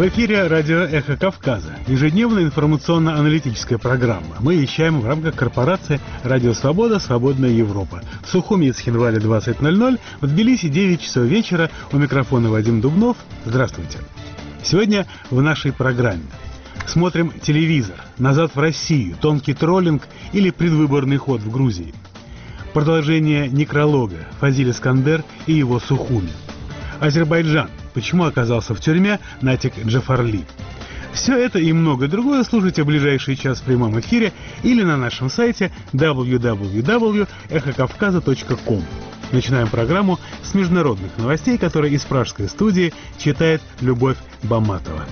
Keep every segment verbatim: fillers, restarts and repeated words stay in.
В эфире радио «Эхо Кавказа». Ежедневная информационно-аналитическая программа. Мы вещаем в рамках корпорации «Радио Свобода. Свободная Европа». В Сухуми и Цхинвале двадцать ноль ноль, в Тбилиси девять часов вечера. У микрофона Вадим Дубнов. Здравствуйте. Сегодня в нашей программе смотрим телевизор, назад в Россию, тонкий троллинг или предвыборный ход в Грузии. Продолжение некролога Фазиль Искандер и его Сухуми. Азербайджан. Почему оказался в тюрьме Натик Джафарли? Все это и многое другое слушайте в ближайший час в прямом эфире или на нашем сайте дабл ю дабл ю дабл ю точка эхо кавказа точка ком. Начинаем программу с международных новостей, которые из пражской студии читает Любовь Баматова.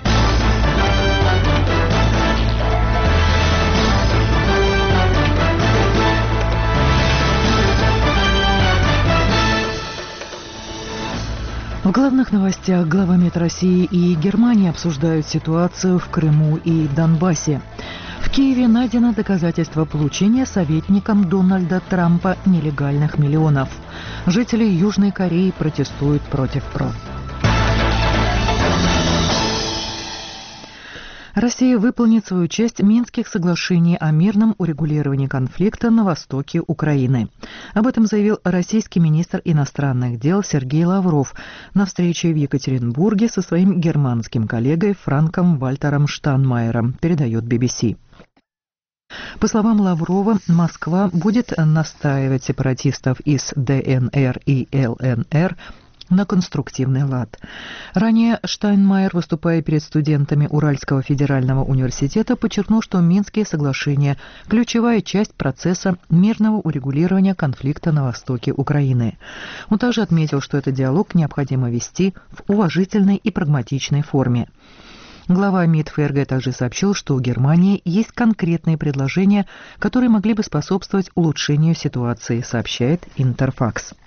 В главных новостях глава МИД России и Германии обсуждают ситуацию в Крыму и Донбассе. В Киеве найдено доказательство получения советником Дональда Трампа нелегальных миллионов. Жители Южной Кореи протестуют против ПРО. Россия выполнит свою часть Минских соглашений о мирном урегулировании конфликта на востоке Украины. Об этом заявил российский министр иностранных дел Сергей Лавров на встрече в Екатеринбурге со своим германским коллегой Франком Вальтером Штайнмайером, передает би би си. По словам Лаврова, Москва будет настаивать сепаратистов из дэ эн эр и эл эн эр на конструктивный лад. Ранее Штайнмайер, выступая перед студентами Уральского федерального университета, подчеркнул, что Минские соглашения – ключевая часть процесса мирного урегулирования конфликта на востоке Украины. Он также отметил, что этот диалог необходимо вести в уважительной и прагматичной форме. Глава МИД ФРГ также сообщил, что у Германии есть конкретные предложения, которые могли бы способствовать улучшению ситуации, сообщает Интерфакс.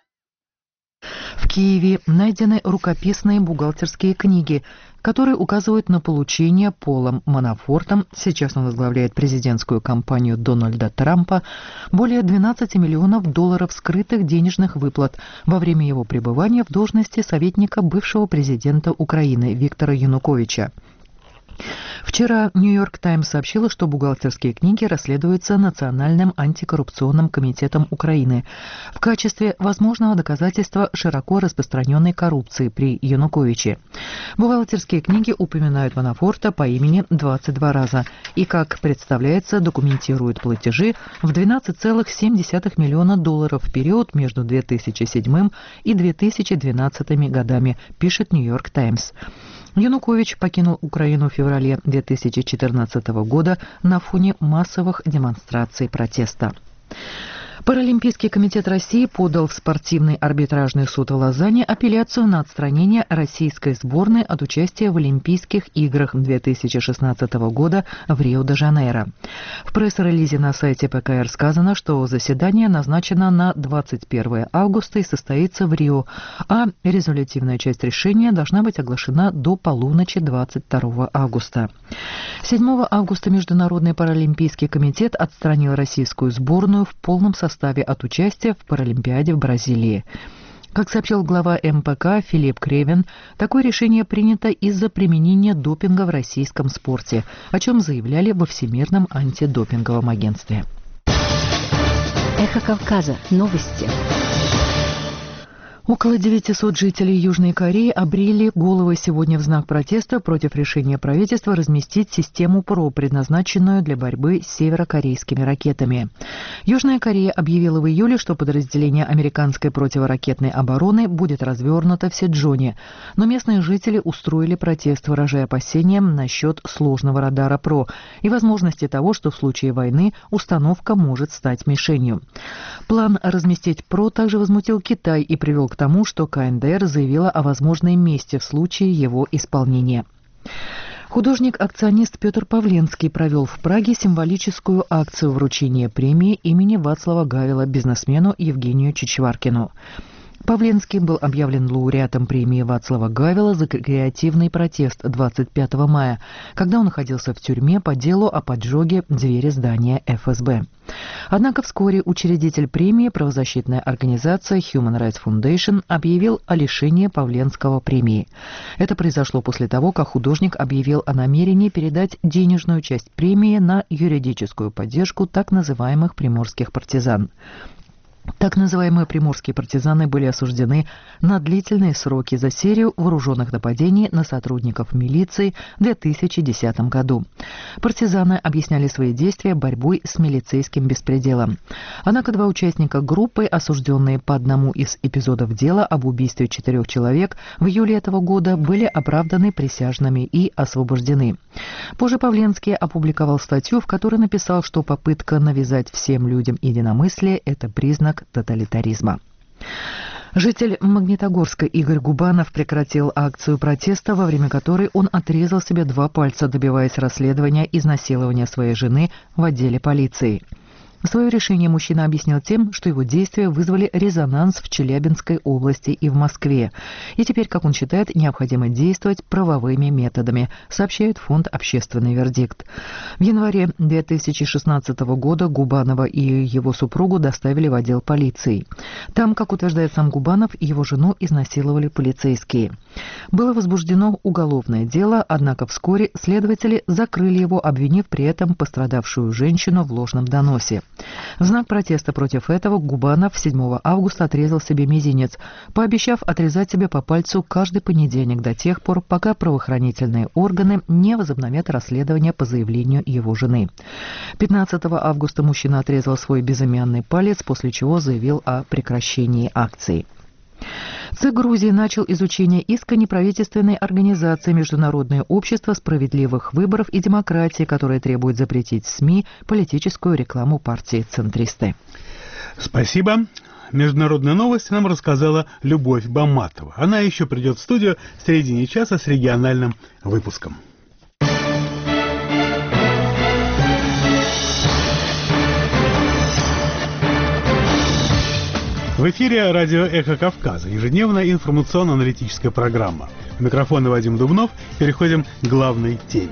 В Киеве найдены рукописные бухгалтерские книги, которые указывают на получение Полом Манафортом, сейчас он возглавляет президентскую кампанию Дональда Трампа, более двенадцати миллионов долларов скрытых денежных выплат во время его пребывания в должности советника бывшего президента Украины Виктора Януковича. Вчера «Нью-Йорк Таймс» сообщила, что бухгалтерские книги расследуются Национальным антикоррупционным комитетом Украины в качестве возможного доказательства широко распространенной коррупции при Януковиче. Бухгалтерские книги упоминают Манафорта по имени двадцать два раза и, как представляется, документируют платежи в двенадцать целых семь десятых миллиона долларов в период между две тысячи седьмым и две тысячи двенадцатыми годами, пишет «Нью-Йорк Таймс». Янукович покинул Украину в феврале две тысячи четырнадцатого года на фоне массовых демонстраций протеста. Паралимпийский комитет России подал в спортивный арбитражный суд в Лозанне апелляцию на отстранение российской сборной от участия в Олимпийских играх две тысячи шестнадцатого года в Рио-де-Жанейро. В пресс-релизе на сайте пэ ка эр сказано, что заседание назначено на двадцать первое августа и состоится в Рио, а резолютивная часть решения должна быть оглашена до полуночи двадцать второго августа. седьмого августа Международный паралимпийский комитет отстранил российскую сборную в полном составе от участия в Паралимпиаде в Бразилии. Как сообщил глава эм пэ ка Филипп Кревен, такое решение принято из-за применения допинга в российском спорте, о чем заявляли во Всемирном антидопинговом агентстве. Эхо Кавказа. Новости. Около девятисот жителей Южной Кореи обрели головы сегодня в знак протеста против решения правительства разместить систему ПРО, предназначенную для борьбы с северокорейскими ракетами. Южная Корея объявила в июле, что подразделение американской противоракетной обороны будет развернуто в Седжоне, но местные жители устроили протест, выражая опасения насчет сложного радара ПРО и возможности того, что в случае войны установка может стать мишенью. План разместить ПРО также возмутил Китай и привел к тому, что ка эн дэ эр заявила о возможной мести в случае его исполнения. Художник-акционист Петр Павленский провел в Праге символическую акцию вручения премии имени Вацлава Гавела бизнесмену Евгению Чичваркину. Павленский был объявлен лауреатом премии Вацлава Гавела за креативный протест двадцать пятого мая, когда он находился в тюрьме по делу о поджоге двери здания эф эс бэ. Однако вскоре учредитель премии, правозащитная организация Human Rights Foundation, объявил о лишении Павленского премии. Это произошло после того, как художник объявил о намерении передать денежную часть премии на юридическую поддержку так называемых приморских партизан. Так называемые приморские партизаны были осуждены на длительные сроки за серию вооруженных нападений на сотрудников милиции в две тысячи десятом году. Партизаны объясняли свои действия борьбой с милицейским беспределом. Однако два участника группы, осужденные по одному из эпизодов дела об убийстве четырех человек, в июле этого года были оправданы присяжными и освобождены. Позже Павленский опубликовал статью, в которой написал, что попытка навязать всем людям единомыслие – это признак тоталитаризма. Житель Магнитогорска Игорь Губанов прекратил акцию протеста, во время которой он отрезал себе два пальца, добиваясь расследования изнасилования своей жены в отделе полиции. Свое решение мужчина объяснил тем, что его действия вызвали резонанс в Челябинской области и в Москве. И теперь, как он считает, необходимо действовать правовыми методами, сообщает фонд «Общественный вердикт». В январе две тысячи шестнадцатого года Губанова и его супругу доставили в отдел полиции. Там, как утверждает сам Губанов, его жену изнасиловали полицейские. Было возбуждено уголовное дело, однако вскоре следователи закрыли его, обвинив при этом пострадавшую женщину в ложном доносе. В знак протеста против этого Губанов седьмого августа отрезал себе мизинец, пообещав отрезать себе по пальцу каждый понедельник до тех пор, пока правоохранительные органы не возобновят расследование по заявлению его жены. пятнадцатого августа мужчина отрезал свой безымянный палец, после чего заявил о прекращении акции. ЦИК Грузии начал изучение иска неправительственной организации Международное общество справедливых выборов и демократии, которое требует запретить СМИ политическую рекламу партии «Центристы». Спасибо. Международные новости нам рассказала Любовь Баматова. Она еще придет в студию в середине часа с региональным выпуском. В эфире радио «Эхо Кавказа», ежедневная информационно-аналитическая программа. У микрофона Вадим Дубнов. Переходим к главной теме.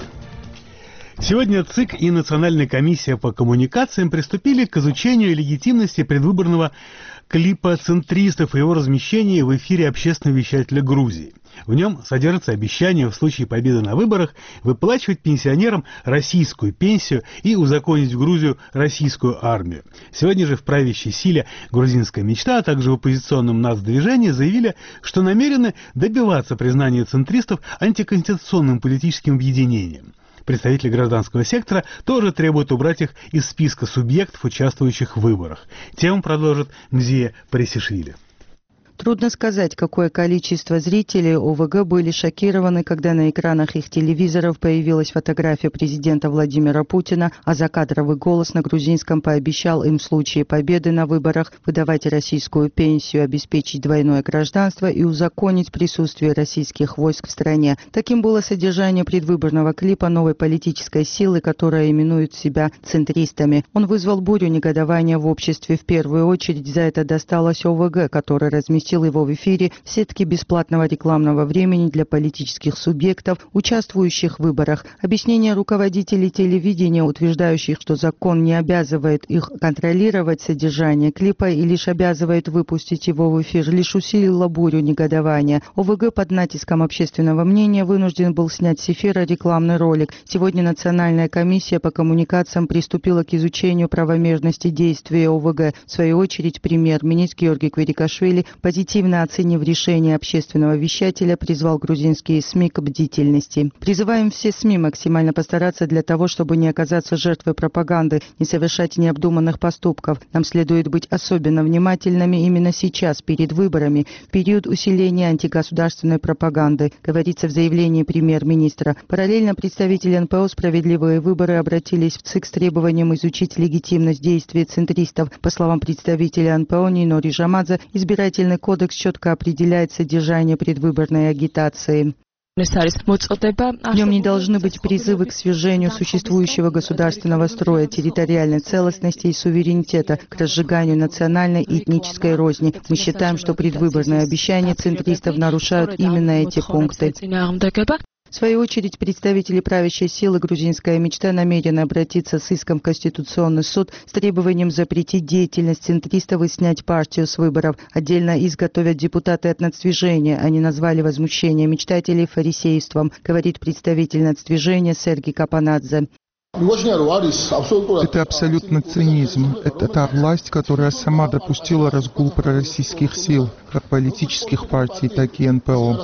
Сегодня ЦИК и Национальная комиссия по коммуникациям приступили к изучению легитимности предвыборного клипа «Центристов» и его размещения в эфире общественного вещателя Грузии. В нем содержится обещание в случае победы на выборах выплачивать пенсионерам российскую пенсию и узаконить в Грузию российскую армию. Сегодня же в правящей силе «Грузинская мечта», а также в оппозиционном нацдвижении заявили, что намерены добиваться признания центристов антиконституционным политическим объединением. Представители гражданского сектора тоже требуют убрать их из списка субъектов, участвующих в выборах. Тему продолжит Мзия Парисишвили. Трудно сказать, какое количество зрителей о вэ гэ были шокированы, когда на экранах их телевизоров появилась фотография президента Владимира Путина, а закадровый голос на грузинском пообещал им в случае победы на выборах выдавать российскую пенсию, обеспечить двойное гражданство и узаконить присутствие российских войск в стране. Таким было содержание предвыборного клипа новой политической силы, которая именует себя центристами. Он вызвал бурю негодования в обществе. В первую очередь за это досталось о вэ гэ, который разместил его в эфире в сетке бесплатного рекламного времени для политических субъектов, участвующих в выборах. Объяснение руководителей телевидения, утверждающих, что закон не обязывает их контролировать содержание клипа и лишь обязывает выпустить его в эфир, лишь усилило бурю негодования. о вэ гэ под натиском общественного мнения вынужден был снять с эфира рекламный ролик. Сегодня Национальная комиссия по коммуникациям приступила к изучению правомерности действия о вэ гэ. В свою очередь, премьер-министр Георгий Квирикашвили, позитивно оценив решение общественного вещателя, призвал грузинские СМИ к бдительности. Призываем все СМИ максимально постараться для того, чтобы не оказаться жертвой пропаганды, не совершать необдуманных поступков. Нам следует быть особенно внимательными именно сейчас, перед выборами, в период усиления антигосударственной пропаганды, говорится в заявлении премьер-министра. Параллельно представители эн пэ о «Справедливые выборы» обратились в ЦИК с требованием изучить легитимность действий центристов. По словам представителя эн пэ о Нино Рижамадзе, избирательный кодекс четко определяет содержание предвыборной агитации. В нем не должны быть призывы к свержению существующего государственного строя, территориальной целостности и суверенитета, к разжиганию национальной и этнической розни. Мы считаем, что предвыборные обещания центристов нарушают именно эти пункты. В свою очередь, представители правящей силы «Грузинская мечта» намерены обратиться с иском в Конституционный суд с требованием запретить деятельность центристов и снять партию с выборов. Отдельно иск готовят депутаты от нацдвижения. Они назвали возмущение мечтателей фарисейством, говорит представитель нацдвижения Сергей Капанадзе. Это абсолютно цинизм. Это та власть, которая сама допустила разгул пророссийских сил, как политических партий, так и эн пэ о.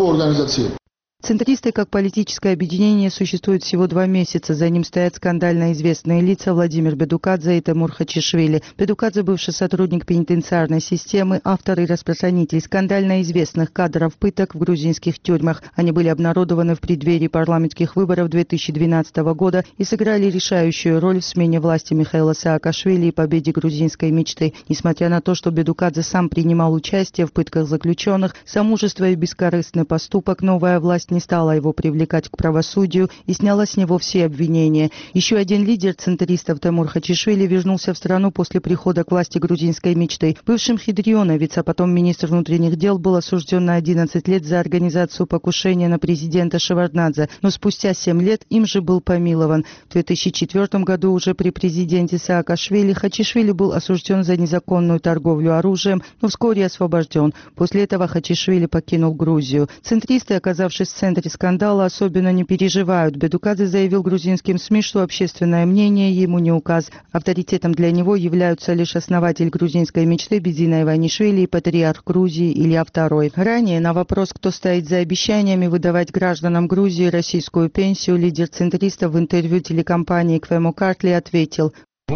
Центристы как политическое объединение существуют всего два месяца. За ним стоят скандально известные лица Владимир Бедукадзе и Тимур Хачишвили. Бедукадзе – бывший сотрудник пенитенциарной системы, автор и распространитель скандально известных кадров пыток в грузинских тюрьмах. Они были обнародованы в преддверии парламентских выборов две тысячи двенадцатого года и сыграли решающую роль в смене власти Михаила Саакашвили и победе грузинской мечты. Несмотря на то, что Бедукадзе сам принимал участие в пытках заключенных, за мужество и бескорыстный поступок новая власть не стала его привлекать к правосудию и сняла с него все обвинения. Еще один лидер центристов Тимур Хачишвили вернулся в страну после прихода к власти грузинской мечты. Бывшим хидрионовец, а потом министр внутренних дел, был осужден на одиннадцать лет за организацию покушения на президента Шеварднадзе, но спустя семь лет им же был помилован. В две тысячи четвёртом году уже при президенте Саакашвили Хачишвили был осужден за незаконную торговлю оружием, но вскоре освобожден. После этого Хачишвили покинул Грузию. Центристы, оказавшись в центре скандала, особенно не переживают. Бедукадзе заявил грузинским СМИ, что общественное мнение ему не указ. Авторитетом для него являются лишь основатель грузинской мечты Бедзина Иванишвили и патриарх Грузии Илья второй. Ранее на вопрос, кто стоит за обещаниями выдавать гражданам Грузии российскую пенсию, лидер центристов в интервью телекомпании Квемо Картли ответил: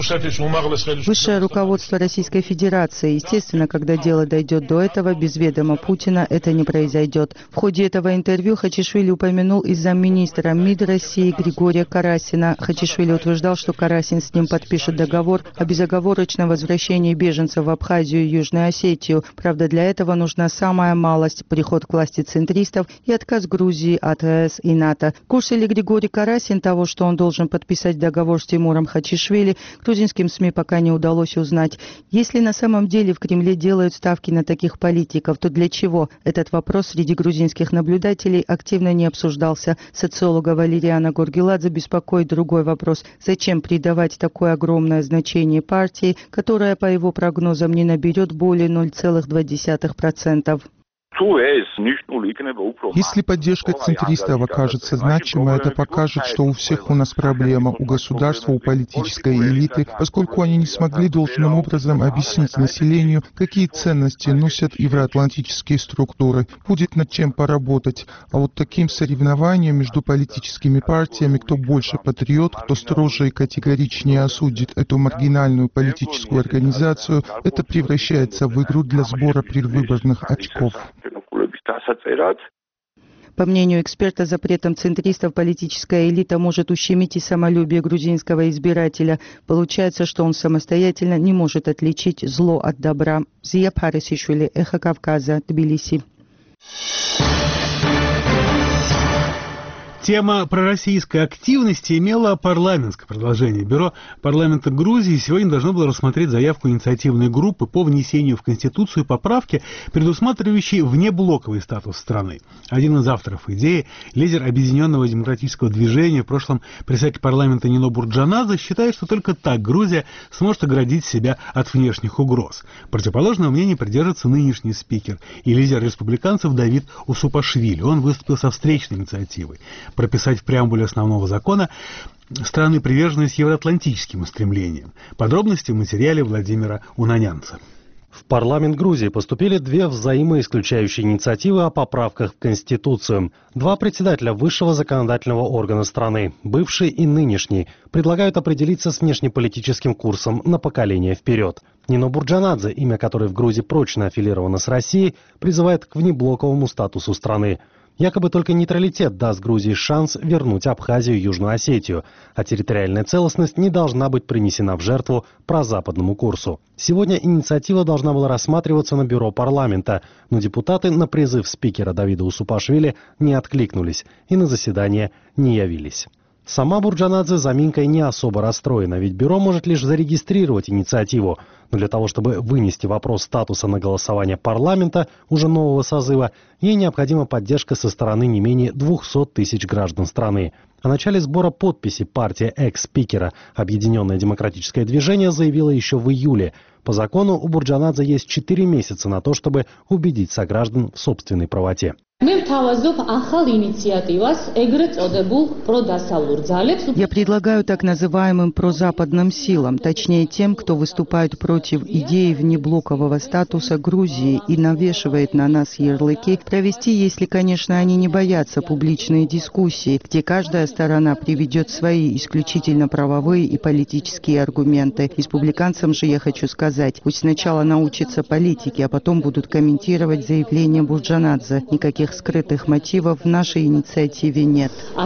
высшее руководство Российской Федерации. Естественно, когда дело дойдет до этого, без ведома Путина это не произойдет. В ходе этого интервью Хачишвили упомянул и замминистра МИД России Григория Карасина. Хачишвили утверждал, что Карасин с ним подпишет договор о безоговорочном возвращении беженцев в Абхазию и Южную Осетию. Правда, для этого нужна самая малость – приход к власти центристов и отказ Грузии от э эс и НАТО. В курсе ли Григорий Карасин того, что он должен подписать договор с Тимуром Хачишвили, грузинским СМИ пока не удалось узнать. Если на самом деле в Кремле делают ставки на таких политиков, то для чего? Этот вопрос среди грузинских наблюдателей активно не обсуждался. Социолога Валериана Горгеладзе беспокоит другой вопрос. Зачем придавать такое огромное значение партии, которая, по его прогнозам, не наберет более ноль целых две десятых процента? Если поддержка центристов окажется значимой, это покажет, что у всех у нас проблема, у государства, у политической элиты, поскольку они не смогли должным образом объяснить населению, какие ценности носят евроатлантические структуры. Будет над чем поработать. А вот таким соревнованием между политическими партиями, кто больше патриот, кто строже и категоричнее осудит эту маргинальную политическую организацию, это превращается в игру для сбора предвыборных очков. По мнению эксперта, запретом центристов политическая элита может ущемить и самолюбие грузинского избирателя. Получается, что он самостоятельно не может отличить зло от добра. Зия Парисишвили, Эхо Кавказа, Тбилиси. Тема пророссийской активности имела парламентское продолжение. Бюро парламента Грузии сегодня должно было рассмотреть заявку инициативной группы по внесению в Конституцию поправки, предусматривающие внеблоковый статус страны. Один из авторов идеи, лидер Объединенного демократического движения, в прошлом председатель парламента Нино Бурджанадзе, считает, что только так Грузия сможет оградить себя от внешних угроз. Противоположного мнения придерживается нынешний спикер и лидер республиканцев Давид Усупашвили. Он выступил со встречной инициативой прописать в преамбуле основного закона страны приверженность евроатлантическим устремлениям. Подробности в материале Владимира Унанянца. В парламент Грузии поступили две взаимоисключающие инициативы о поправках в Конституцию. Два председателя высшего законодательного органа страны, бывший и нынешний, предлагают определиться с внешнеполитическим курсом на поколение вперед. Нино Бурджанадзе, имя которой в Грузии прочно аффилировано с Россией, призывает к внеблоковому статусу страны. Якобы только нейтралитет даст Грузии шанс вернуть Абхазию и Южную Осетию, а территориальная целостность не должна быть принесена в жертву прозападному курсу. Сегодня инициатива должна была рассматриваться на бюро парламента, но депутаты на призыв спикера Давида Усупашвили не откликнулись и на заседание не явились. Сама Бурджанадзе заминкой не особо расстроена, ведь бюро может лишь зарегистрировать инициативу. Но для того, чтобы вынести вопрос статуса на голосование парламента уже нового созыва, ей необходима поддержка со стороны не менее двухсот тысяч граждан страны. О начале сбора подписей партия экс-спикера «Объединенное демократическое движение» заявила еще в июле. По закону у Бурджанадзе есть четыре месяца на то, чтобы убедить сограждан в собственной правоте. Я предлагаю так называемым прозападным силам, точнее тем, кто выступает против идеи внеблокового статуса Грузии и навешивает на нас ярлыки, провести, если, конечно, они не боятся, публичные дискуссии, где каждая сторона приведет свои исключительно правовые и политические аргументы. Республиканцам же я хочу сказать, пусть сначала научатся политике, а потом будут комментировать заявления Бурджанадзе. Никаких скрытых мотивов в нашей инициативе нет.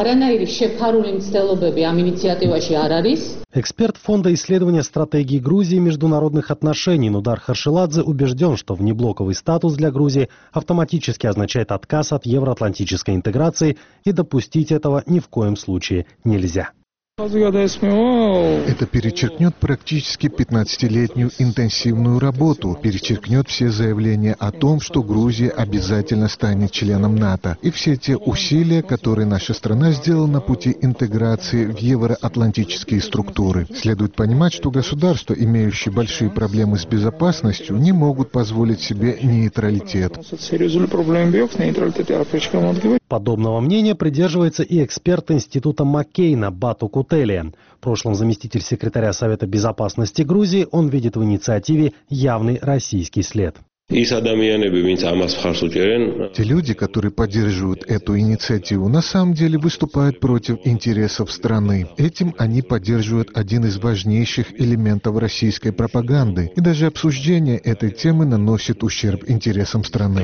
Эксперт Фонда исследования стратегии Грузии и международных отношений Нудар Харшеладзе убежден, что внеблоковый статус для Грузии автоматически означает отказ от евроатлантической интеграции, и допустить этого ни в коем случае нельзя. Это перечеркнет практически пятнадцатилетнюю интенсивную работу, перечеркнет все заявления о том, что Грузия обязательно станет членом НАТО, и все те усилия, которые наша страна сделала на пути интеграции в евроатлантические структуры. Следует понимать, что государства, имеющие большие проблемы с безопасностью, не могут позволить себе нейтралитет. Подобного мнения придерживается и эксперт Института Маккейна Бату Кутелия. В прошлом заместитель секретаря Совета безопасности Грузии, он видит в инициативе явный российский след. Те люди, которые поддерживают эту инициативу, на самом деле выступают против интересов страны. Этим они поддерживают один из важнейших элементов российской пропаганды. И даже обсуждение этой темы наносит ущерб интересам страны.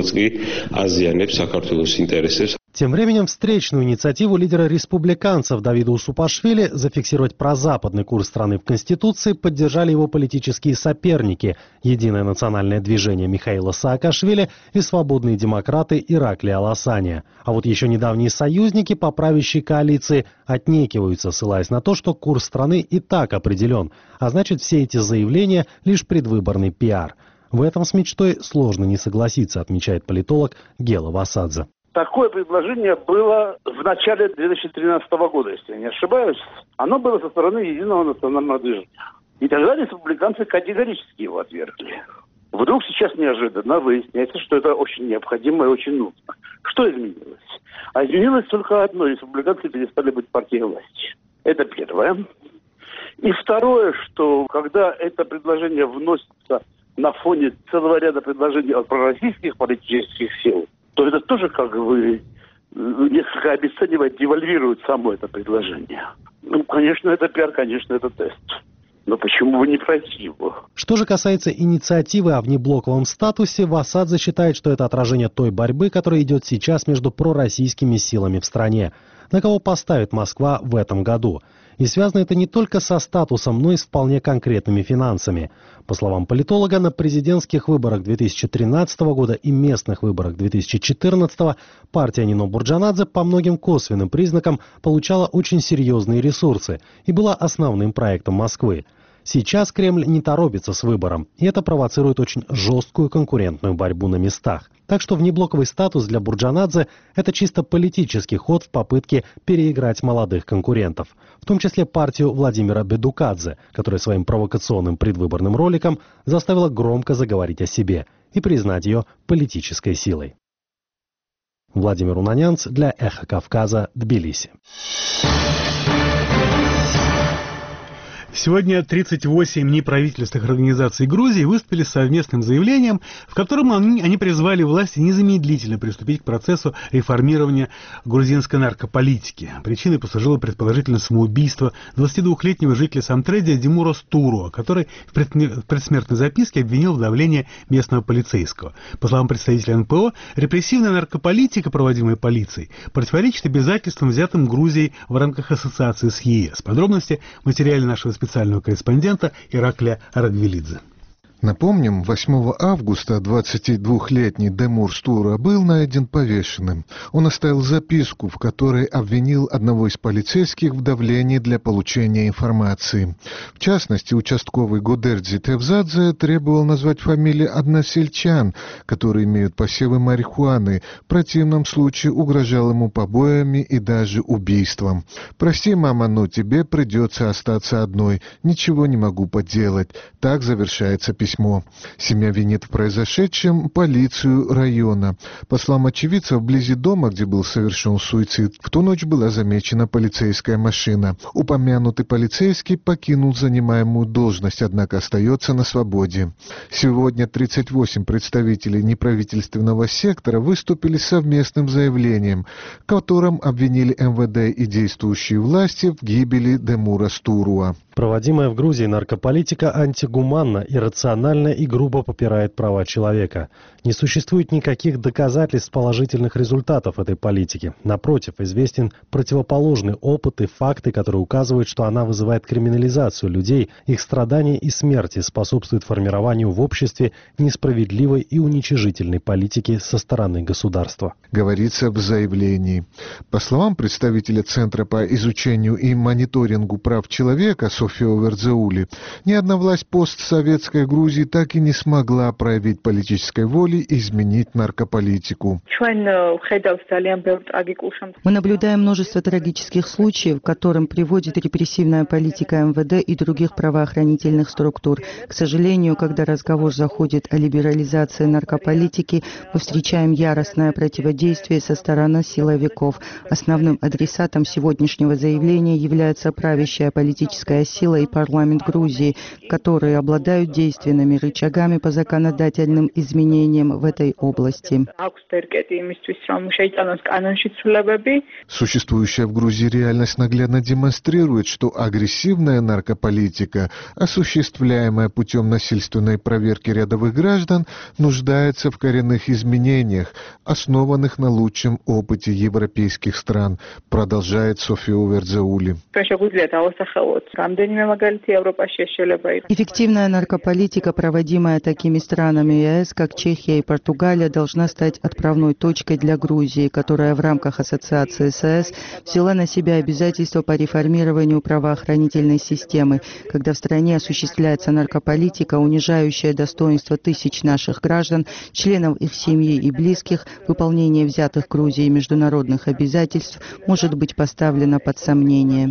Тем временем встречную инициативу лидера республиканцев Давида Усупашвили зафиксировать прозападный курс страны в Конституции поддержали его политические соперники – Единое национальное движение Михаила Саакашвили и свободные демократы Иракли Аласания. А вот еще недавние союзники по правящей коалиции отнекиваются, ссылаясь на то, что курс страны и так определен, а значит все эти заявления – лишь предвыборный пиар. В этом с мечтой сложно не согласиться, отмечает политолог Гела Васадзе. Такое предложение было в начале две тысячи тринадцатого года, если я не ошибаюсь. Оно было со стороны Единого национального движения. И тогда республиканцы категорически его отвергли. Вдруг сейчас неожиданно выясняется, что это очень необходимо и очень нужно. Что изменилось? А изменилось только одно. Республиканцы перестали быть партией власти. Это первое. И второе, что когда это предложение вносится на фоне целого ряда предложений от пророссийских политических сил, то это тоже как бы несколько обесценивает, девальвирует само это предложение. Ну, конечно, это пиар, конечно, это тест. Но почему бы не пройти его? Что же касается инициативы о внеблоковом статусе, Васадзе считает, что это отражение той борьбы, которая идет сейчас между пророссийскими силами в стране. На кого поставит Москва в этом году? И связано это не только со статусом, но и с вполне конкретными финансами. По словам политолога, на президентских выборах две тысячи тринадцатого года и местных выборах две тысячи четырнадцатого партия Нино Бурджанадзе по многим косвенным признакам получала очень серьезные ресурсы и была основным проектом Москвы. Сейчас Кремль не торопится с выбором, и это провоцирует очень жесткую конкурентную борьбу на местах. Так что внеблоковый статус для Бурджанадзе – это чисто политический ход в попытке переиграть молодых конкурентов, в том числе партию Владимира Бедукадзе, которая своим провокационным предвыборным роликом заставила громко заговорить о себе и признать ее политической силой. Владимир Унанянц для «Эхо Кавказа», Тбилиси. Сегодня тридцать восемь неправительственных организаций Грузии выступили с совместным заявлением, в котором они, они призвали власти незамедлительно приступить к процессу реформирования грузинской наркополитики. Причиной послужило предположительно самоубийство двадцатидвухлетнего жителя Самтредия Демура Стуруа, который в предсмертной записке обвинил в давлении местного полицейского. По словам представителя эн пэ о, репрессивная наркополитика, проводимая полицией, противоречит обязательствам, взятым Грузией в рамках ассоциации с е эс. Подробности в материале нашего специального корреспондента Иракля Рагвелидзе. Напомним, восьмого августа двадцатидвухлетний Демур Стуруа был найден повешенным. Он оставил записку, в которой обвинил одного из полицейских в давлении для получения информации. В частности, участковый Гудердзи Тевзадзе требовал назвать фамилии односельчан, которые имеют посевы марихуаны. В противном случае угрожал ему побоями и даже убийством. «Прости, мама, но тебе придется остаться одной. Ничего не могу поделать». Так завершается письмо. Письмо. Семья винит в произошедшем полицию района. По словам очевидцев, вблизи дома, где был совершен суицид, в ту ночь была замечена полицейская машина. Упомянутый полицейский покинул занимаемую должность, однако остается на свободе. Сегодня тридцать восемь представителей неправительственного сектора выступили с совместным заявлением, в котором обвинили эм вэ дэ и действующие власти в гибели Демура Стуруа. Проводимая в Грузии наркополитика антигуманна, иррациональна и грубо попирает права человека. Не существует никаких доказательств положительных результатов этой политики. Напротив, известен противоположный опыт и факты, которые указывают, что она вызывает криминализацию людей, их страдания и смерти, способствует формированию в обществе несправедливой и уничижительной политики со стороны государства. Говорится в заявлении. По словам представителя Центра по изучению и мониторингу прав человека Софио Вердзеули, ни одна власть постсоветской Грузии так и не смогла проявить политической воли и изменить наркополитику. Мы наблюдаем множество трагических случаев, к которым приводит репрессивная политика эм вэ дэ и других правоохранительных структур. К сожалению, когда разговор заходит о либерализации наркополитики, мы встречаем яростное противодействие со стороны силовиков. Основным адресатом сегодняшнего заявления является правящая политическая сила и парламент Грузии, которые обладают действенными рычагами по законодательным изменениям в этой области. Существующая в Грузии реальность наглядно демонстрирует, что агрессивная наркополитика, осуществляемая путем насильственной проверки рядовых граждан, нуждается в коренных изменениях, основанных на лучшем опыте европейских стран, продолжает Софио Вердзеули. Эффективная наркополитика, проводимая такими странами е эс, как Чехия и Португалия, должна стать отправной точкой для Грузии, которая в рамках ассоциации с е эс взяла на себя обязательства по реформированию правоохранительной системы, когда в стране осуществляется наркополитика, унижающая достоинство тысяч наших граждан, членов их семьи и близких, выполнение взятых Грузией международных обязательств может быть поставлено под сомнение.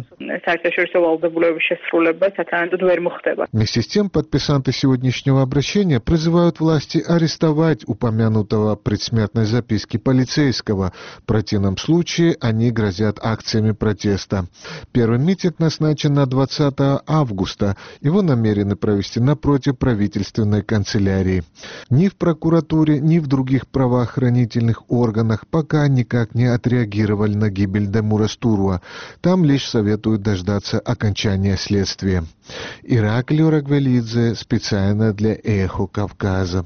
Вместе с тем, подписанты сегодняшнего обращения призывают власти арестовать упомянутого в предсмертной записке полицейского. В противном случае они грозят акциями протеста. Первый митинг назначен на двадцатого августа. Его намерены провести напротив правительственной канцелярии. Ни в прокуратуре, ни в других правоохранительных органах пока никак не отреагировали на гибель Демура Стуруа. Там лишь советуют дождаться окончания следствия. Ираклий Рагвелидзе специально для «Эхо Кавказа».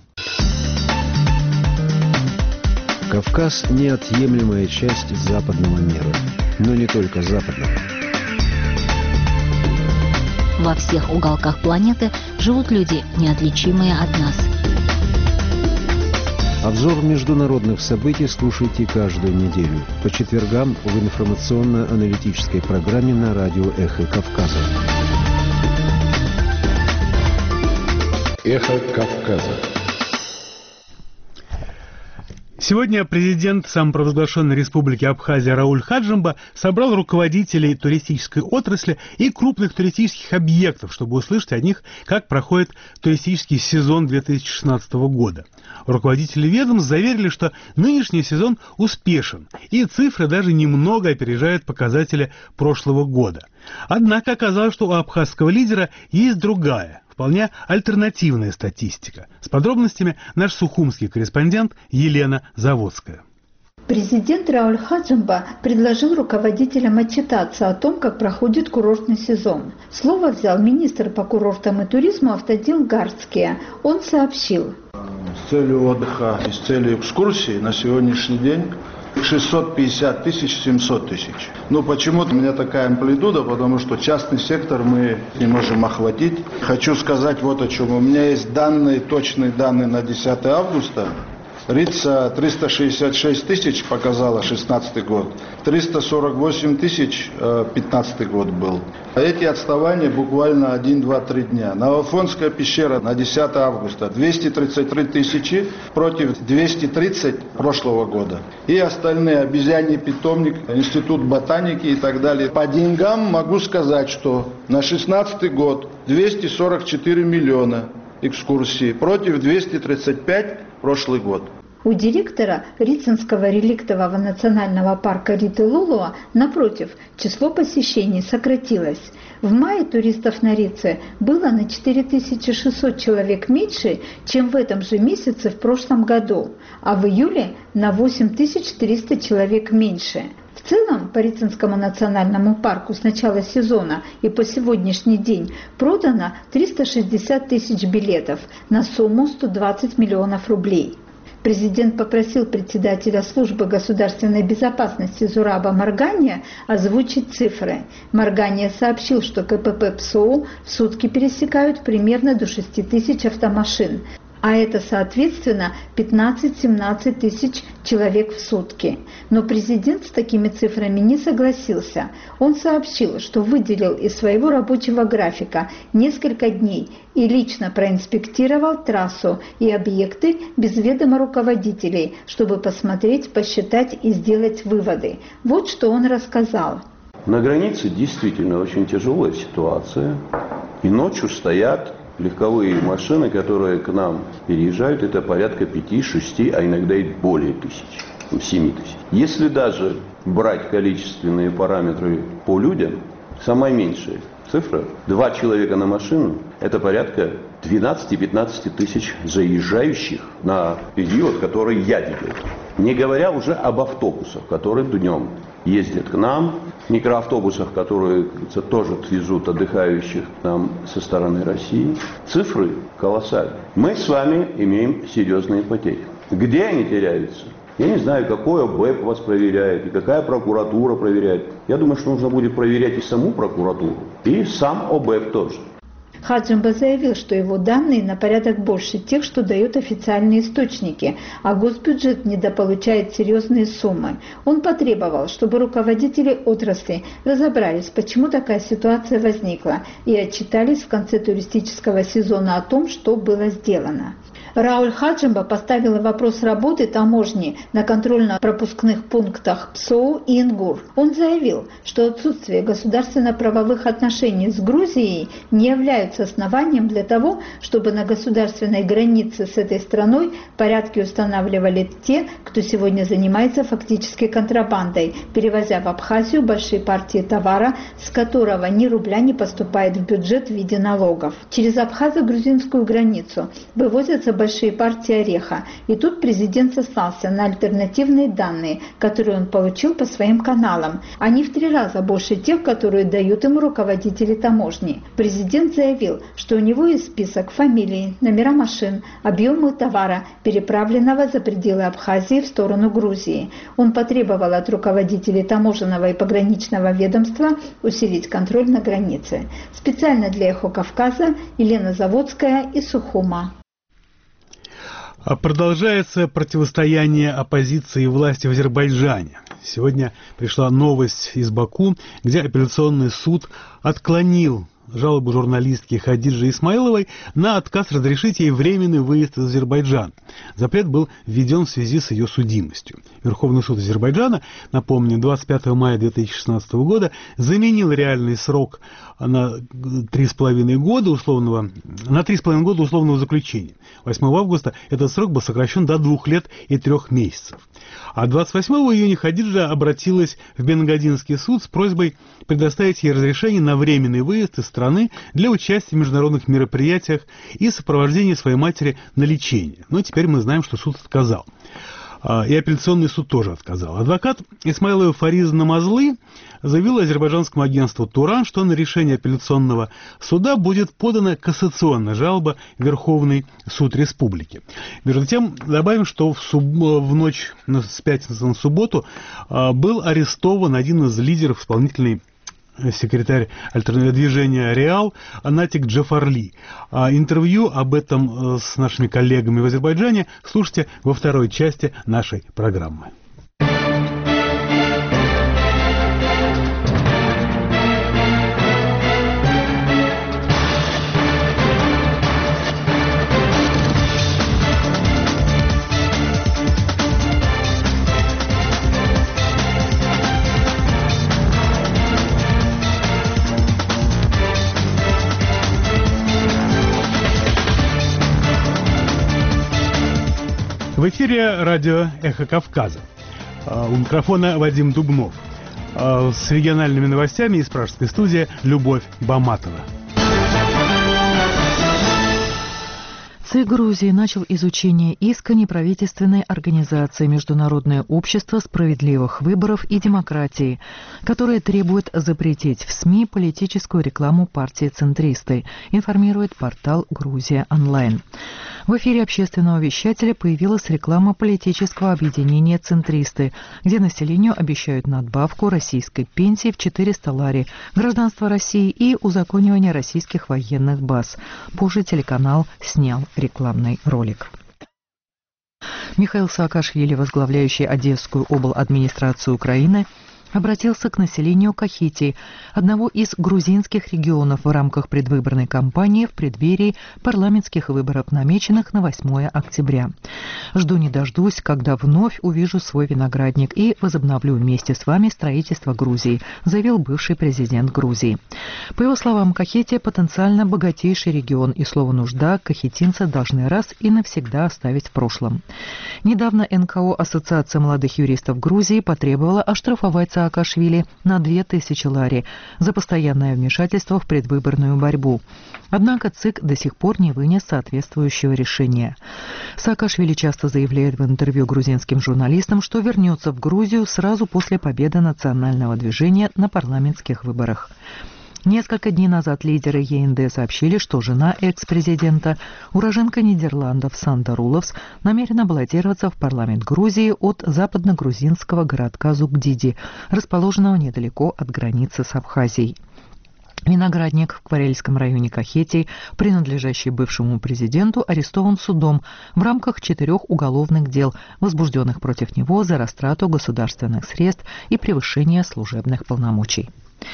Кавказ – неотъемлемая часть западного мира, но не только западного. Во всех уголках планеты живут люди, неотличимые от нас. Обзор международных событий слушайте каждую неделю по четвергам в информационно-аналитической программе на радио «Эхо Кавказа». «Эхо Кавказа». Сегодня президент самопровозглашенной республики Абхазия Рауль Хаджимба собрал руководителей туристической отрасли и крупных туристических объектов, чтобы услышать от них, как проходит туристический сезон две тысячи шестнадцатого года. Руководители ведомств заверили, что нынешний сезон успешен, и цифры даже немного опережают показатели прошлого года. Однако оказалось, что у абхазского лидера есть другая, вполне альтернативная статистика. С подробностями наш сухумский корреспондент Елена Заводская. Президент Рауль Хаджимба предложил руководителям отчитаться о том, как проходит курортный сезон. Слово взял министр по курортам и туризму Автодил Гарцкий. Он сообщил: с целью отдыха и с целью экскурсии на сегодняшний день шестьсот пятьдесят тысяч, семьсот тысяч. Ну, почему-то у меня такая амплитуда, потому что частный сектор мы не можем охватить. Хочу сказать вот о чем. У меня есть данные, точные данные на десятое августа. Рица триста шестьдесят шесть тысяч показала шестнадцатый год, триста сорок восемь тысяч пятнадцатый год был. А эти отставания буквально один, два, три дня. Новофонская пещера на десятое августа двести тридцать три тысячи против двухсот тридцати прошлого года. И остальные: обезьяний питомник, институт ботаники и так далее. По деньгам могу сказать, что на шестнадцатый год двести сорок четыре миллиона экскурсий против двухсот тридцати пяти прошлый год. У директора Рицинского реликтового национального парка Риты-Лулуа, напротив, число посещений сократилось. В мае туристов на Рице было на четыре тысячи шестьсот человек меньше, чем в этом же месяце в прошлом году, а в июле на восемь тысяч триста человек меньше. В целом, по Рицинскому национальному парку с начала сезона и по сегодняшний день продано триста шестьдесят тысяч билетов на сумму сто двадцать миллионов рублей. Президент попросил председателя службы государственной безопасности Зураба Маргания озвучить цифры. Маргания сообщил, что КПП ПСОУ в сутки пересекают примерно до шести тысяч автомашин, а это, соответственно, пятнадцать-семнадцать тысяч человек в сутки. Но президент с такими цифрами не согласился. Он сообщил, что выделил из своего рабочего графика несколько дней и лично проинспектировал трассу и объекты без ведома руководителей, чтобы посмотреть, посчитать и сделать выводы. Вот что он рассказал. На границе действительно очень тяжелая ситуация. И ночью стоят легковые машины, которые к нам переезжают, это порядка пяти-шести, а иногда и более тысяч, семи тысяч. Если даже брать количественные параметры по людям, самая меньшая цифра, два человека на машину, это порядка двенадцати-пятнадцати тысяч заезжающих на период, который я видел. Не говоря уже об автобусах, которые днем ездят к нам, микроавтобусах, которые тоже везут отдыхающих к нам со стороны России. Цифры колоссальные. Мы с вами имеем серьезные потери. Где они теряются? Я не знаю, какой ОБЭП вас проверяет, и какая прокуратура проверяет. Я думаю, что нужно будет проверять и саму прокуратуру, и сам ОБЭП тоже. Хаджимба заявил, что его данные на порядок больше тех, что дают официальные источники, а госбюджет недополучает серьезные суммы. Он потребовал, чтобы руководители отрасли разобрались, почему такая ситуация возникла, и отчитались в конце туристического сезона о том, что было сделано. Рауль Хаджимба поставил вопрос работы таможни на контрольно-пропускных пунктах ПСОУ и Ингур. Он заявил, что отсутствие государственно-правовых отношений с Грузией не является основанием для того, чтобы на государственной границе с этой страной порядки устанавливали те, кто сегодня занимается фактически контрабандой, перевозя в Абхазию большие партии товара, с которого ни рубля не поступает в бюджет в виде налогов. Через абхазо-грузинскую границу вывозятся большие партии ореха. И тут президент сослался на альтернативные данные, которые он получил по своим каналам. Они в три раза больше тех, которые дают ему руководители таможни. Президент заявил, что у него есть список фамилий, номера машин, объемы товара, переправленного за пределы Абхазии в сторону Грузии. Он потребовал от руководителей таможенного и пограничного ведомства усилить контроль на границе. Специально для «Эхо Кавказа» Елена Заводская из Сухума. Продолжается противостояние оппозиции и власти в Азербайджане. Сегодня пришла новость из Баку, где апелляционный суд отклонил жалобу журналистки Хадиджи Исмаиловой на отказ разрешить ей временный выезд из Азербайджана. Запрет был введен в связи с ее судимостью. Верховный суд Азербайджана, напомню, двадцать пятого мая две тысячи шестнадцатого года заменил реальный срок на три с половиной года условного, на три с половиной года условного заключения. восьмого августа этот срок был сокращен до двух лет и трех месяцев. А двадцать восьмого июня Хадиджа обратилась в Бенгадинский суд с просьбой предоставить ей разрешение на временный выезд из страны для участия в международных мероприятиях и сопровождения своей матери на лечение. Но теперь мы знаем, что суд отказал. И апелляционный суд тоже отказал. Адвокат Исмаилова Фариза Намазлы заявил азербайджанскому агентству «Туран», что на решение апелляционного суда будет подана кассационная жалоба в Верховный суд республики. Между тем, добавим, что в, суб... в ночь с пятницы на субботу был арестован один из лидеров исполнительной секретарь альтернативного движения «Реал» Натик Джафарли. А интервью об этом с нашими коллегами в Азербайджане слушайте во второй части нашей программы. В эфире радио «Эхо Кавказа». У микрофона Вадим Дубнов. С региональными новостями из пражской студии Любовь Баматова. ЦИК Грузии начал изучение иска неправительственной организации «Международное общество справедливых выборов и демократии», которое требует запретить в СМИ политическую рекламу партии «Центристы», информирует портал «Грузия онлайн». В эфире общественного вещателя появилась реклама политического объединения «Центристы», где населению обещают надбавку российской пенсии в четыреста лари, гражданство России и узаконивание российских военных баз. Позже телеканал снял рекламный ролик. Михаил Саакашвили, возглавляющий Одесскую обладминистрацию Украины, обратился к населению Кахетии, одного из грузинских регионов, в рамках предвыборной кампании в преддверии парламентских выборов, намеченных на восьмое октября. «Жду не дождусь, когда вновь увижу свой виноградник и возобновлю вместе с вами строительство Грузии», заявил бывший президент Грузии. По его словам, Кахетия потенциально богатейший регион, и слово «нужда» кахетинцы должны раз и навсегда оставить в прошлом. Недавно эн ка о Ассоциация молодых юристов Грузии потребовала оштрафовать Саакашвили на две тысячи лари за постоянное вмешательство в предвыборную борьбу. Однако ЦИК до сих пор не вынес соответствующего решения. Саакашвили часто заявляет в интервью грузинским журналистам, что вернется в Грузию сразу после победы национального движения на парламентских выборах. Несколько дней назад лидеры е эн дэ сообщили, что жена экс-президента, уроженка Нидерландов Санда Руловс, намерена баллотироваться в парламент Грузии от западно-грузинского городка Зугдиди, расположенного недалеко от границы с Абхазией. Виноградник в Кварельском районе Кахетии, принадлежащий бывшему президенту, арестован судом в рамках четырех уголовных дел, возбужденных против него за растрату государственных средств и превышение служебных полномочий.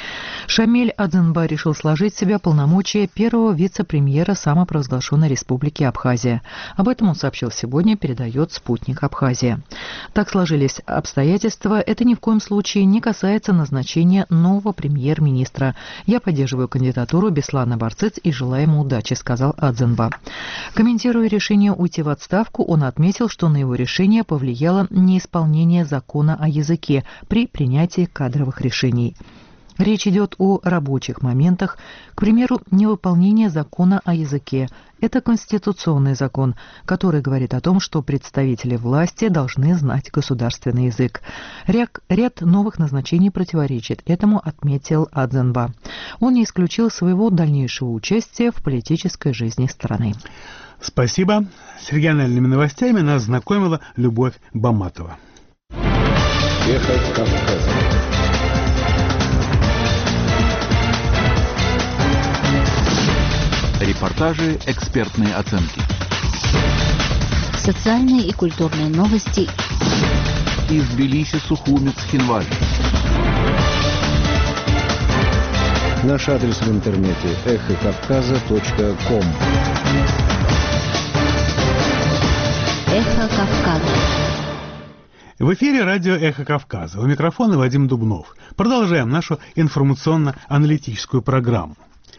Шамиль Адзенба решил сложить в себя полномочия первого вице-премьера самопровозглашенной республики Абхазия. Об этом он сообщил сегодня, передает «Спутник Абхазия». Так сложились обстоятельства. Это ни в коем случае не касается назначения нового премьер-министра. Я поддерживаю кандидатуру Беслана Барцыц и желаю ему удачи, сказал Адзенба. Комментируя решение уйти в отставку, он отметил, что на его решение повлияло неисполнение закона о языке при принятии кадровых решений. Речь идет о рабочих моментах, к примеру, невыполнение закона о языке. Это конституционный закон, который говорит о том, что представители власти должны знать государственный язык. Ряд, ряд новых назначений противоречит этому, отметил Адзенба. Он не исключил своего дальнейшего участия в политической жизни страны. Спасибо. С региональными новостями нас знакомила Любовь Баматова. Эхо Кавказа. Репортажи, экспертные оценки. Социальные и культурные новости. Из Тбилиси, Сухумец, Хинвали. Наш адрес в интернете эхо кавказа точка ком. Эхо Кавказа. В эфире радио «Эхо Кавказа». У микрофона Вадим Дубнов. Продолжаем нашу информационно-аналитическую программу.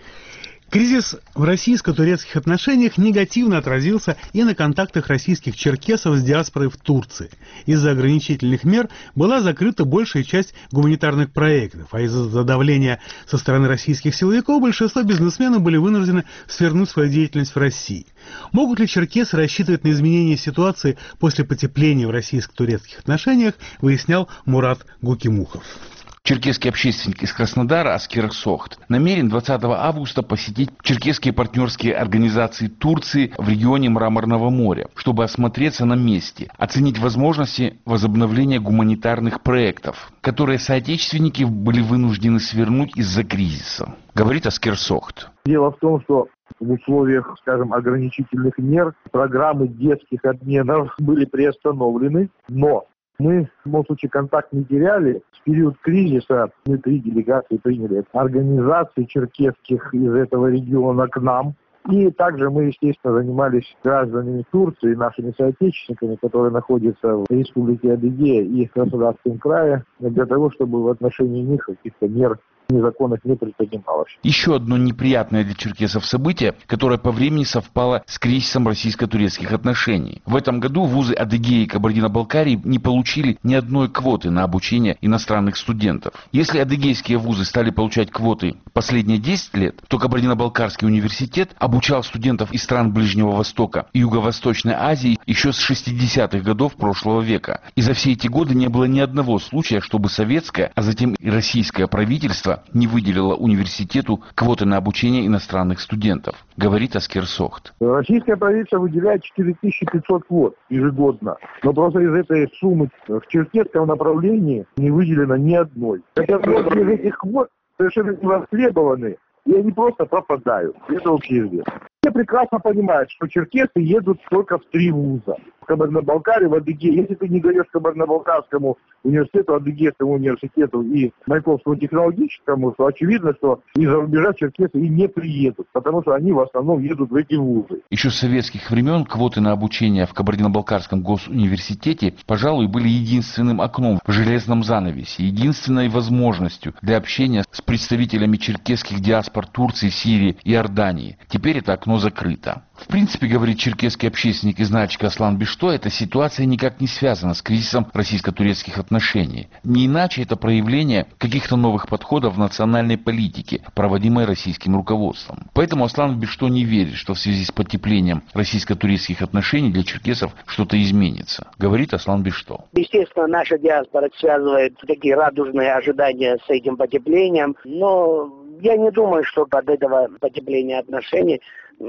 Кризис в российско-турецких отношениях негативно отразился и на контактах российских черкесов с диаспорой в Турции. Из-за ограничительных мер была закрыта большая часть гуманитарных проектов, а из-за давления со стороны российских силовиков большинство бизнесменов были вынуждены свернуть свою деятельность в России. Могут ли черкесы рассчитывать на изменение ситуации после потепления в российско-турецких отношениях, выяснял Мурат Гукимухов. Черкесский общественник из Краснодара Аскер Сохт намерен двадцатого августа посетить черкесские партнерские организации Турции в регионе Мраморного моря, чтобы осмотреться на месте, оценить возможности возобновления гуманитарных проектов, которые соотечественники были вынуждены свернуть из-за кризиса, говорит Аскер Сохт. Дело в том, что в условиях, скажем, ограничительных мер программы детских обменов были приостановлены, но мы, в любом случае, контакт не теряли. В период кризиса мы три делегации приняли организации черкесских из этого региона к нам. И также мы, естественно, занимались гражданами Турции, нашими соотечественниками, которые находятся в Республике Адыгея и в Краснодарском крае, для того, чтобы в отношении них каких-то мер незаконных не предпринималось. Еще одно неприятное для черкесов событие, которое по времени совпало с кризисом российско-турецких отношений. В этом году вузы Адыгеи и Кабардино-Балкарии не получили ни одной квоты на обучение иностранных студентов. Если адыгейские вузы стали получать квоты последние десять лет, то Кабардино-Балкарский университет обучал студентов из стран Ближнего Востока и Юго-Восточной Азии еще с шестидесятых годов прошлого века. И за все эти годы не было ни одного случая, чтобы советское, а затем и российское правительство не выделила университету квоты на обучение иностранных студентов, говорит Аскер Сохт. Российское правительство выделяет четыре тысячи пятьсот квот ежегодно, но просто из этой суммы в черкесском направлении не выделено ни одной. Хотя многие из этих квот совершенно не востребованы, и они просто пропадают. Это общеизвестно. Все прекрасно понимают, что черкесы едут только в три вуза. В Кабардино-Балкарии, в Адыгее. Если ты не даешь Кабардино-Балкарскому университету, Адыгейскому университету и Маяковскому технологическому, то очевидно, что из-за рубежа черкесы и не приедут, потому что они в основном едут в эти вузы. Еще с советских времен квоты на обучение в Кабардино-Балкарском госуниверситете, пожалуй, были единственным окном в железном занавесе, единственной возможностью для общения с представителями черкесских диаспор Турции, Сирии и Иордании. Теперь это окно закрыто. В принципе, говорит черкесский общественник из Начика Аслан Бишто, эта ситуация никак не связана с кризисом российско-турецких отношений. Не иначе это проявление каких-то новых подходов в национальной политике, проводимой российским руководством. Поэтому Аслан Бишто не верит, что в связи с потеплением российско-турецких отношений для черкесов что-то изменится, говорит Аслан Бишто. Естественно, наша диаспора связывает такие радужные ожидания с этим потеплением, но я не думаю, что от этого потепления отношений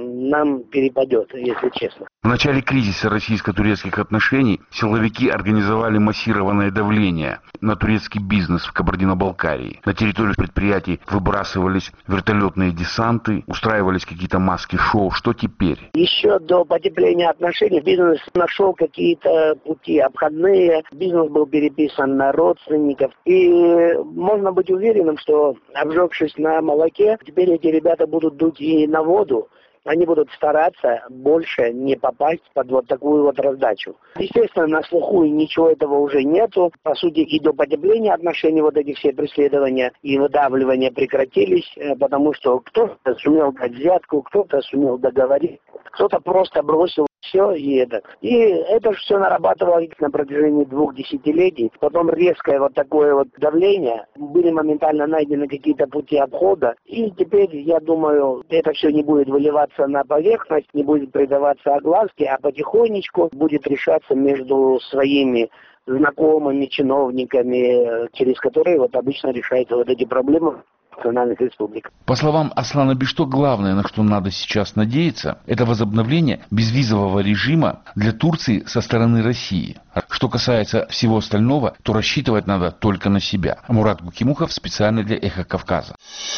нам перепадет, если честно. В начале кризиса российско-турецких отношений силовики организовали массированное давление на турецкий бизнес в Кабардино-Балкарии. На территорию предприятий выбрасывались вертолетные десанты, устраивались какие-то маски-шоу. Что теперь? Еще до потепления отношений бизнес нашел какие-то пути обходные. Бизнес был переписан на родственников. И можно быть уверенным, что, обжегшись на молоке, теперь эти ребята будут дуть и на воду. Они будут стараться больше не попасть под вот такую вот раздачу. Естественно, на слуху ничего этого уже нету. По сути, и до потепления отношений вот эти все преследования и выдавливания прекратились, потому что кто-то сумел дать взятку, кто-то сумел договорить, кто-то просто бросил все и это. И это же все нарабатывалось на протяжении двух десятилетий. Потом резкое вот такое вот давление. Были моментально найдены какие-то пути обхода. И теперь, я думаю, это все не будет выливаться на поверхность, не будет придаваться огласке, а потихонечку будет решаться между своими знакомыми, чиновниками, через которые вот обычно решаются вот эти проблемы. По словам Аслана Бишто, главное, на что надо сейчас надеяться, это возобновление безвизового режима для Турции со стороны России. Что касается всего остального, то рассчитывать надо только на себя. Мурат Гукимухов специально для Эхо Кавказа.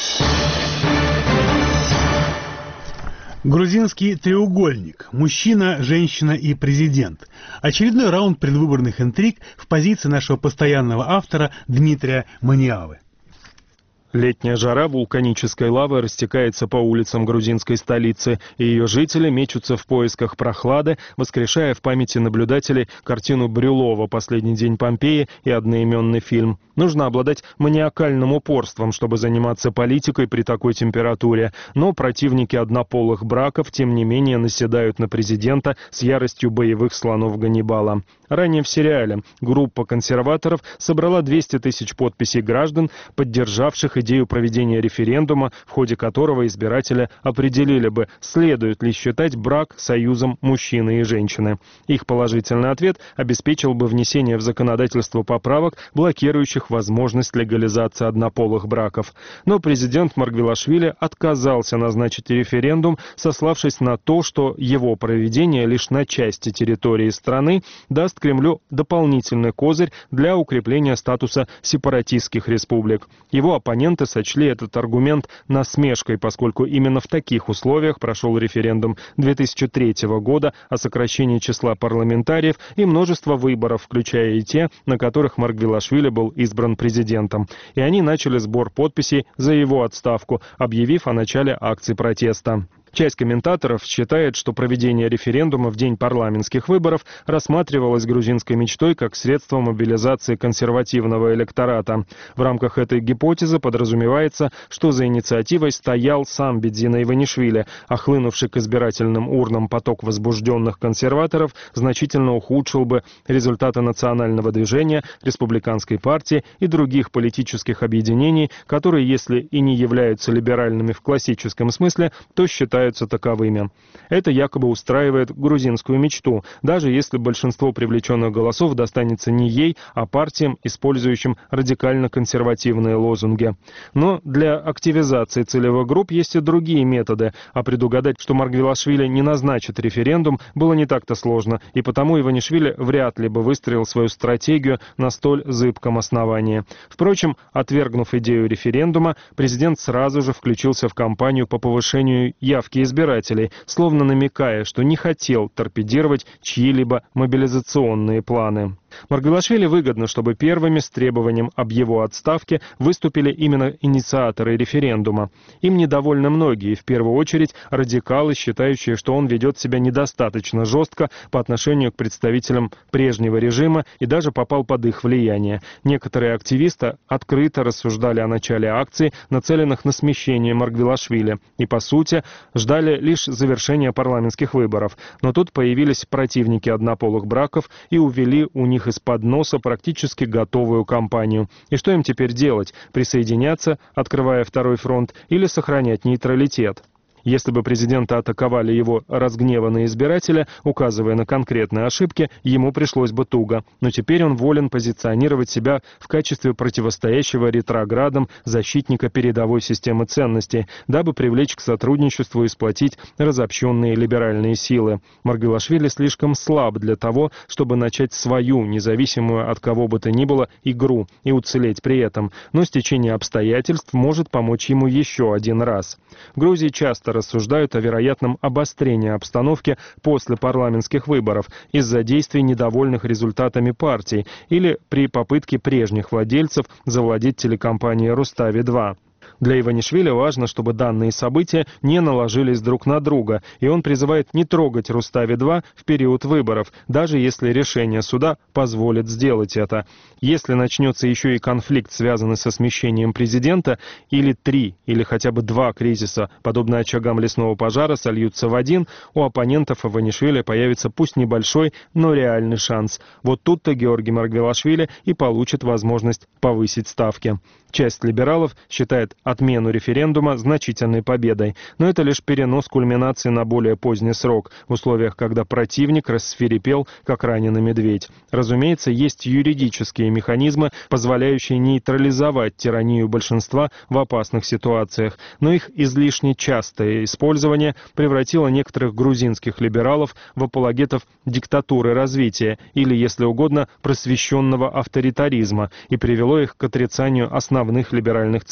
Грузинский треугольник. Мужчина, женщина и президент. Очередной раунд предвыборных интриг в позиции нашего постоянного автора Дмитрия Маниавы. Летняя жара вулканической лавы растекается по улицам грузинской столицы, и ее жители мечутся в поисках прохлады, воскрешая в памяти наблюдателей картину Брюлова «Последний день Помпеи» и одноименный фильм. Нужно обладать маниакальным упорством, чтобы заниматься политикой при такой температуре, но противники однополых браков, тем не менее, наседают на президента с яростью боевых слонов Ганнибала. Ранее в сериале группа консерваторов собрала двести тысяч подписей граждан, поддержавших идею проведения референдума, в ходе которого избиратели определили бы, следует ли считать брак союзом мужчины и женщины. Их положительный ответ обеспечил бы внесение в законодательство поправок, блокирующих возможность легализации однополых браков. Но президент Маргвелашвили отказался назначить референдум, сославшись на то, что его проведение лишь на части территории страны даст Кремлю дополнительный козырь для укрепления статуса сепаратистских республик. Его оппоненты сочли этот аргумент насмешкой, поскольку именно в таких условиях прошел референдум две тысячи третьего года о сокращении числа парламентариев и множество выборов, включая и те, на которых Маргвелашвили был избран президентом. И они начали сбор подписей за его отставку, объявив о начале акций протеста. Часть комментаторов считает, что проведение референдума в день парламентских выборов рассматривалось грузинской мечтой как средство мобилизации консервативного электората. В рамках этой гипотезы подразумевается, что за инициативой стоял сам Бедзина Иванишвили, а хлынувший к избирательным урнам поток возбужденных консерваторов значительно ухудшил бы результаты национального движения, республиканской партии и других политических объединений, которые, если и не являются либеральными в классическом смысле, то считают таковыми. Это якобы устраивает грузинскую мечту, даже если большинство привлеченных голосов достанется не ей, а партиям, использующим радикально-консервативные лозунги. Но для активизации целевых групп есть и другие методы, а предугадать, что Маргвелашвили не назначит референдум, было не так-то сложно, и потому Иванишвили вряд ли бы выстроил свою стратегию на столь зыбком основании. Впрочем, отвергнув идею референдума, президент сразу же включился в кампанию по повышению явки избирателей, словно намекая, что не хотел торпедировать чьи-либо мобилизационные планы. Маргвелашвили выгодно, чтобы первыми с требованием об его отставке выступили именно инициаторы референдума. Им недовольны многие, в первую очередь радикалы, считающие, что он ведет себя недостаточно жестко по отношению к представителям прежнего режима и даже попал под их влияние. Некоторые активисты открыто рассуждали о начале акций, нацеленных на смещение Маргвелашвили, и, по сути, ждали лишь завершения парламентских выборов. Но тут появились противники однополых браков и увели у них из-под носа практически готовую кампанию. И что им теперь делать? Присоединяться, открывая второй фронт, или сохранять нейтралитет? Если бы президента атаковали его разгневанные избиратели, указывая на конкретные ошибки, ему пришлось бы туго. Но теперь он волен позиционировать себя в качестве противостоящего ретроградам защитника передовой системы ценностей, дабы привлечь к сотрудничеству и сплотить разобщенные либеральные силы. Маргвелашвили слишком слаб для того, чтобы начать свою, независимую от кого бы то ни было, игру и уцелеть при этом. Но стечение обстоятельств может помочь ему еще один раз. В Грузии часто рассуждают о вероятном обострении обстановки после парламентских выборов из-за действий недовольных результатами партий или при попытке прежних владельцев завладеть телекомпанией «Рустави-два». Для Иванишвили важно, чтобы данные события не наложились друг на друга, и он призывает не трогать Рустави-два в период выборов, даже если решение суда позволит сделать это. Если начнется еще и конфликт, связанный со смещением президента, или три, или хотя бы два кризиса, подобно очагам лесного пожара, сольются в один, у оппонентов Иванишвили появится пусть небольшой, но реальный шанс. Вот тут-то Георгий Маргвелашвили и получит возможность повысить ставки. Часть либералов считает отмену референдума значительной победой, но это лишь перенос кульминации на более поздний срок, в условиях, когда противник рассвирепел, как раненый медведь. Разумеется, есть юридические механизмы, позволяющие нейтрализовать тиранию большинства в опасных ситуациях, но их излишне частое использование превратило некоторых грузинских либералов в апологетов диктатуры развития или, если угодно, просвещенного авторитаризма и привело их к отрицанию основных либеральных ценностей.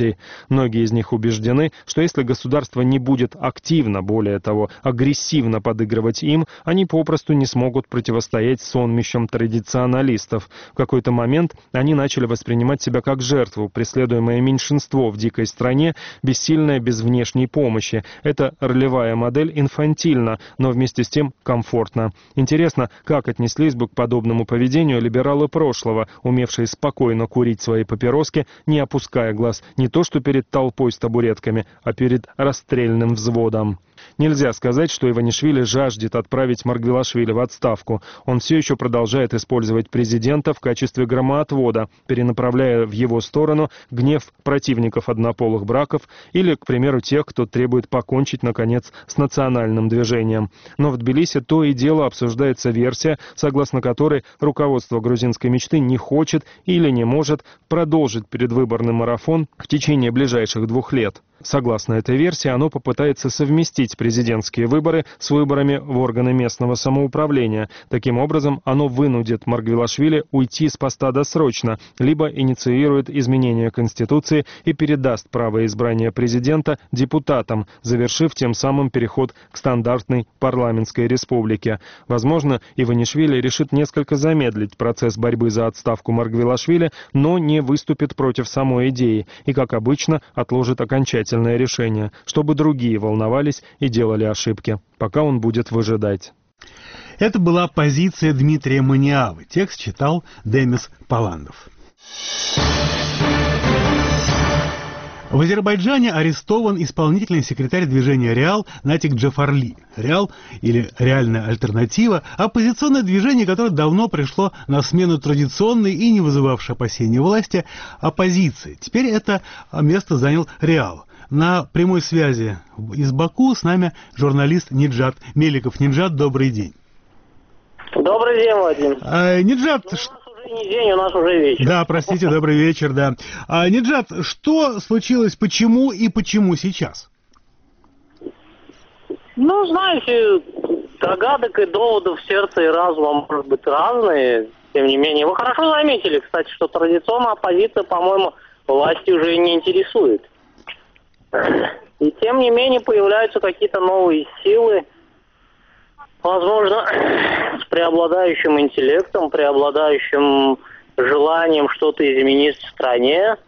партий. Многие из них убеждены, что если государство не будет активно, более того, агрессивно подыгрывать им, они попросту не смогут противостоять сонмищам традиционалистов. В какой-то момент они начали воспринимать себя как жертву, преследуемое меньшинство в дикой стране, бессильное без внешней помощи. Эта ролевая модель инфантильна, но вместе с тем комфортна. Интересно, как отнеслись бы к подобному поведению либералы прошлого, умевшие спокойно курить свои папироски, не опуская глаз не то что перед толпой с табуретками, а перед расстрельным взводом. Нельзя сказать, что Иванишвили жаждет отправить Маргвелашвили в отставку. Он все еще продолжает использовать президента в качестве громоотвода, перенаправляя в его сторону гнев противников однополых браков или, к примеру, тех, кто требует покончить, наконец, с национальным движением. Но в Тбилиси то и дело обсуждается версия, согласно которой руководство грузинской мечты не хочет или не может продолжить предвыборный марафон в течение ближайших двух лет. Согласно этой версии, оно попытается совместить президентские выборы с выборами в органы местного самоуправления. Таким образом, оно вынудит Маргвелашвили уйти с поста досрочно, либо инициирует изменения Конституции и передаст право избрания президента депутатам, завершив тем самым переход к стандартной парламентской республике. Возможно, Иванишвили решит несколько замедлить процесс борьбы за отставку Маргвелашвили, но не выступит против самой идеи и, как обычно, отложит окончательно решение, чтобы другие волновались и делали ошибки, пока он будет выжидать. Это была позиция Дмитрия Маниавы. Текст читал Демис Паландов. В Азербайджане арестован исполнительный секретарь движения «Реал» Натик Джафарли. «Реал» или «Реальная альтернатива» – оппозиционное движение, которое давно пришло на смену традиционной и не вызывавшей опасения власти оппозиции. Теперь это место занял «Реал». На прямой связи из Баку с нами журналист Ниджат Меликов. Ниджат, добрый день. Добрый день, Владимир. А, Ниджат... У нас уже не день, у нас уже вечер. Да, простите, добрый вечер, да. А, Ниджат, что случилось, почему и почему сейчас? Ну, знаете, догадок и доводов сердца и разума может быть разные. Тем не менее, вы хорошо заметили, кстати, что традиционная оппозиция, по-моему, власти уже и не интересует. И тем не менее появляются какие-то новые силы, возможно, с преобладающим интеллектом, преобладающим желанием что-то изменить в стране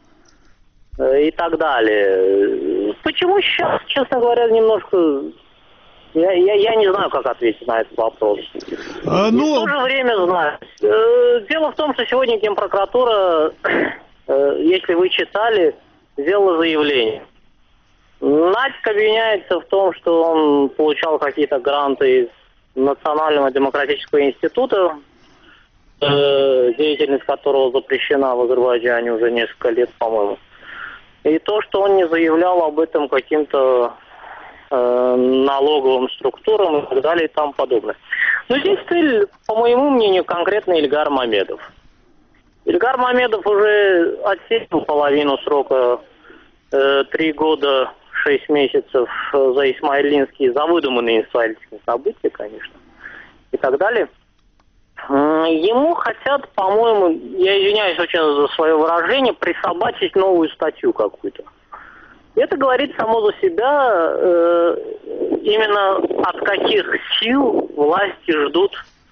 и так далее. Почему сейчас, честно говоря, немножко... Я, я, я не знаю, как ответить на этот вопрос. А, ну... И в то же время знаю. Дело в том, что сегодня Генпрокуратура, если вы читали, сделала заявление. Натик обвиняется в том, что он получал какие-то гранты из Национального демократического института, э, деятельность которого запрещена в Азербайджане уже несколько лет, по-моему. И то, что он не заявлял об этом каким-то э, налоговым структурам и так далее и тому подобное. Но здесь цель, по моему мнению, конкретно Ильгар Мамедов. Ильгар Мамедов уже отсидел половину срока, э, три года... шесть месяцев за исмаилинские, за выдуманные исмаилинские события, конечно, и так далее. Ему хотят, по-моему, я извиняюсь очень за свое выражение, присобачить новую статью какую-то. Это говорит само за себя, э, именно от каких сил власти ждут,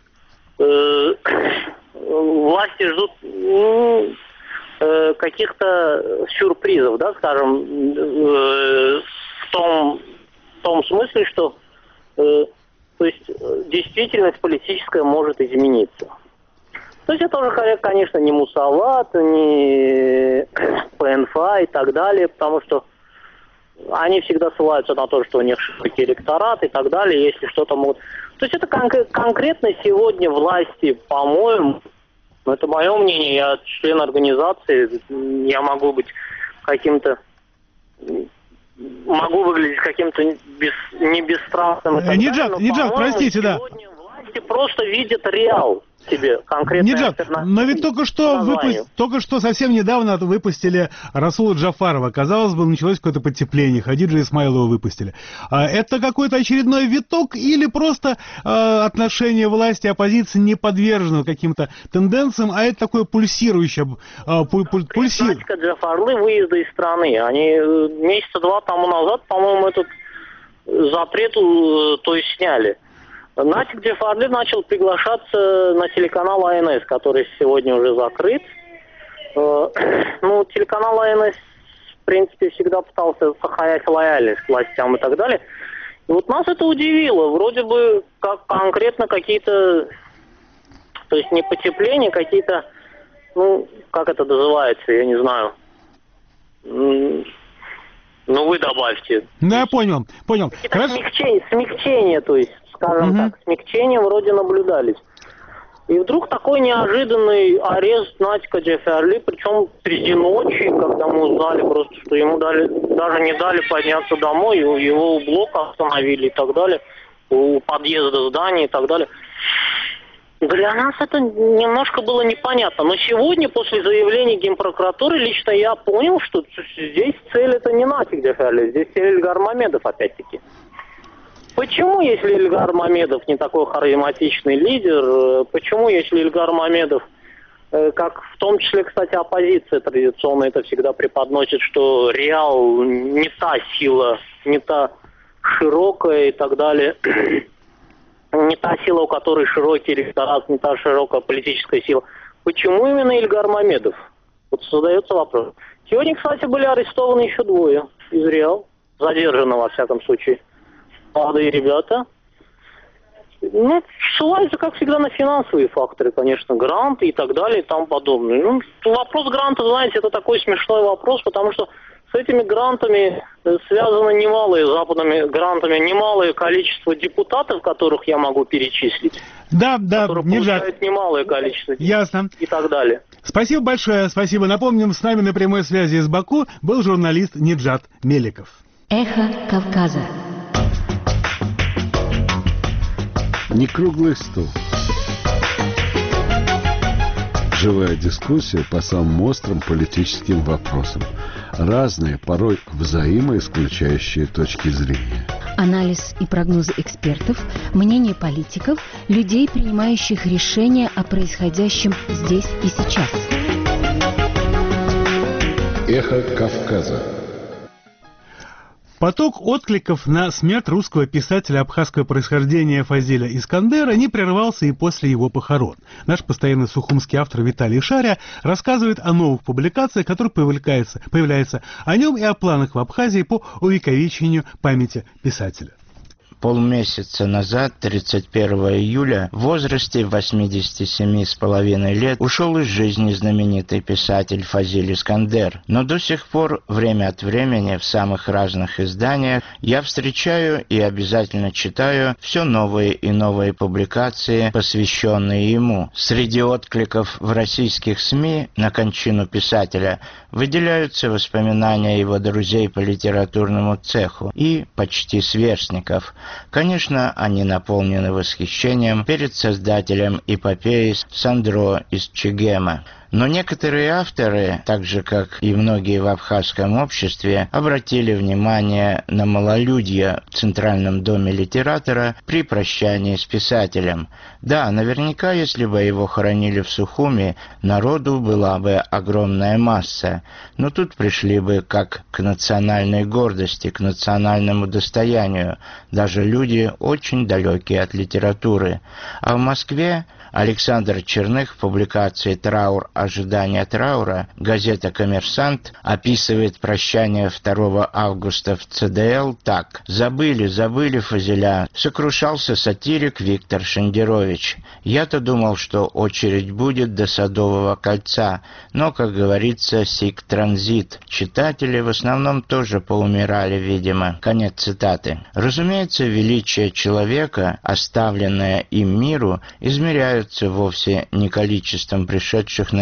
э, власти ждут... Э, каких-то сюрпризов, да, скажем, э, в том, в том смысле, что э, то есть действительность политическая может измениться. То есть это уже, конечно, не Мусават, не ПНФА и так далее, потому что они всегда ссылаются на то, что у них широкий электорат и так далее, если что-то могут... То есть это кон- конкретно сегодня власти, по-моему, но это мое мнение, я член организации, я могу быть каким-то, могу выглядеть каким-то без, не бесстрастным. Ниджат, Ниджат, простите, да. власти просто видят реал себе конкретно. Ниджат, но ведь только что, выпу... только что совсем недавно выпустили Расула Джафарова. Казалось бы, началось какое-то потепление. Хадиджа Исмаилова выпустили. А это какой-то очередной виток или просто э, отношение власти и оппозиции не подвержено каким-то тенденциям, а это такое пульсирующее... Э, пуль, пуль, пульси... Джафарлы выезда из страны. Они месяца два тому назад, по-моему, этот запрет то есть сняли. Натик Джафарли начал приглашаться на телеканал АНС, который сегодня уже закрыт. Ну, телеканал АНС, в принципе, всегда пытался сохранять лояльность к властям и так далее. И вот нас это удивило. Вроде бы как конкретно какие-то, то есть не потепление, какие-то, ну, как это называется, я не знаю. Ну, вы добавьте. Да, я понял, понял. Какие-то смягчения, смягчения, то есть, скажем угу. так, смягчения вроде наблюдались. И вдруг такой неожиданный арест Натика Джафарли, причем среди ночи, когда мы узнали просто, что ему дали, даже не дали подняться домой, его у блока остановили и так далее, у подъезда здания и так далее. Для нас это немножко было непонятно. Но сегодня, после заявления Генпрокуратуры, лично я понял, что здесь цель это не Натик Джафарли, здесь цель Ильгар Мамедов опять-таки. Почему, если Ильгар Мамедов не такой харизматичный лидер, почему, если Ильгар Мамедов, как в том числе, кстати, оппозиция традиционно это всегда преподносит, что реал не та сила, не та широкая и так далее, не та сила, у которой широкий электорат, не та широкая политическая сила. Почему именно Ильгар Мамедов? Вот создается вопрос. Сегодня, кстати, были арестованы еще двое из Реал, задержаны во всяком случае. Молодые ребята. Ну, ссылаются, как всегда, на финансовые факторы, конечно, гранты и так далее и тому подобное. Ну, вопрос гранта, знаете, это такой смешной вопрос, потому что с этими грантами связано немалое, западными грантами, немалое количество депутатов, которых я могу перечислить. Да, да, которые получают немалое количество. Ясно. И так далее. Спасибо большое, спасибо. Напомним, с нами на прямой связи из Баку был журналист Ниджат Меликов. Эхо Кавказа. Не круглый стол. Живая дискуссия по самым острым политическим вопросам. Разные, порой взаимоисключающие точки зрения. Анализ и прогнозы экспертов, мнение политиков, людей, принимающих решения о происходящем здесь и сейчас. Эхо Кавказа. Поток откликов на смерть русского писателя абхазского происхождения Фазиля Искандера не прервался и после его похорон. Наш постоянный сухумский автор Виталий Шаря рассказывает о новых публикациях, которые появляются, появляются о нем и о планах в Абхазии по увековечению памяти писателя. Полмесяца назад, тридцать первого июля, в возрасте восьмидесяти семи с половиной лет ушел из жизни знаменитый писатель Фазиль Искандер. Но до сих пор, время от времени, в самых разных изданиях, я встречаю и обязательно читаю все новые и новые публикации, посвященные ему. Среди откликов в российских СМИ на кончину писателя выделяются воспоминания его друзей по литературному цеху и почти сверстников. Конечно, они наполнены восхищением перед создателем эпопеи Сандро из Чегема. Но некоторые авторы, так же как и многие в абхазском обществе, обратили внимание на малолюдье в Центральном доме литератора при прощании с писателем. Да, наверняка, если бы его хоронили в Сухуми, народу была бы огромная масса. Но тут пришли бы как к национальной гордости, к национальному достоянию, даже люди очень далекие от литературы. А в Москве Александр Черных в публикации «Траур. Ожидание траура» газета «Коммерсант» описывает прощание второго августа в ЦДЛ так. «Забыли, забыли Фазиля», сокрушался сатирик Виктор Шендерович. «Я-то думал, что очередь будет до Садового кольца, но, как говорится, сик транзит. Читатели в основном тоже поумирали, видимо». Конец цитаты. Разумеется, величие человека, оставленное им миру, измеряют вовсе не количеством пришедших на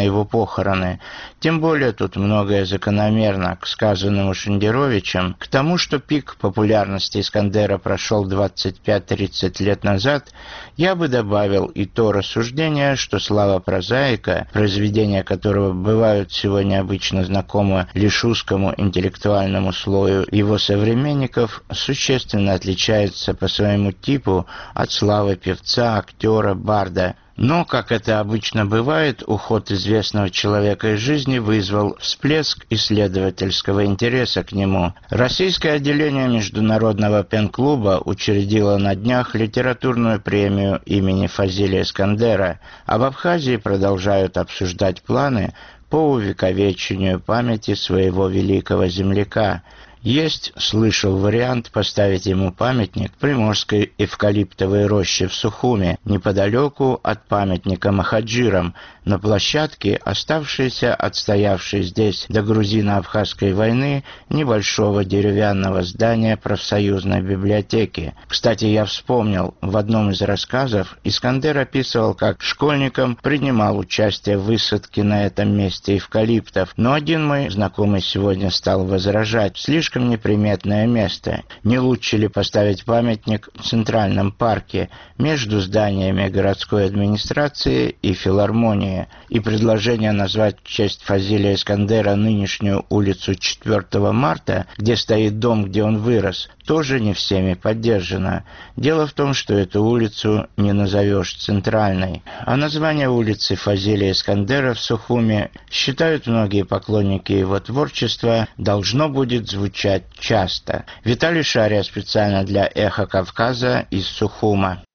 на его похороны. Тем более тут многое закономерно к сказанному Шендеровичем. К тому, что пик популярности Искандера прошел двадцать пять-тридцать лет назад, я бы добавил и то рассуждение, что слава прозаика, произведения которого бывают сегодня обычно знакомы лишь узкому интеллектуальному слою его современников, существенно отличается по своему типу от славы певца, актера, барда. Но, как это обычно бывает, уход известного человека из жизни вызвал всплеск исследовательского интереса к нему. Российское отделение Международного пен-клуба учредило на днях литературную премию имени Фазилия Искандера, а в Абхазии продолжают обсуждать планы по увековечению памяти своего великого земляка. Есть, слышал, вариант поставить ему памятник в Приморской эвкалиптовой роще в Сухуме, неподалеку от памятника Махаджирам, на площадке, оставшейся отстоявшей здесь до грузино-абхазской войны небольшого деревянного здания профсоюзной библиотеки. Кстати, я вспомнил, в одном из рассказов Искандер описывал, как школьником принимал участие в высадке на этом месте эвкалиптов, но один мой знакомый сегодня стал возражать: слишком неприметное место. Не лучше ли поставить памятник в Центральном парке между зданиями городской администрации и филармонии? И предложение назвать в честь Фазилия Искандера нынешнюю улицу четвёртого марта, где стоит дом, где он вырос, тоже не всеми поддержано. Дело в том, что эту улицу не назовешь центральной. А название улицы Фазилия Искандера в Сухуме, считают многие поклонники его творчества, должно будет звучать часто. Виталий Шария специально для «Эхо Кавказа» из Сухума.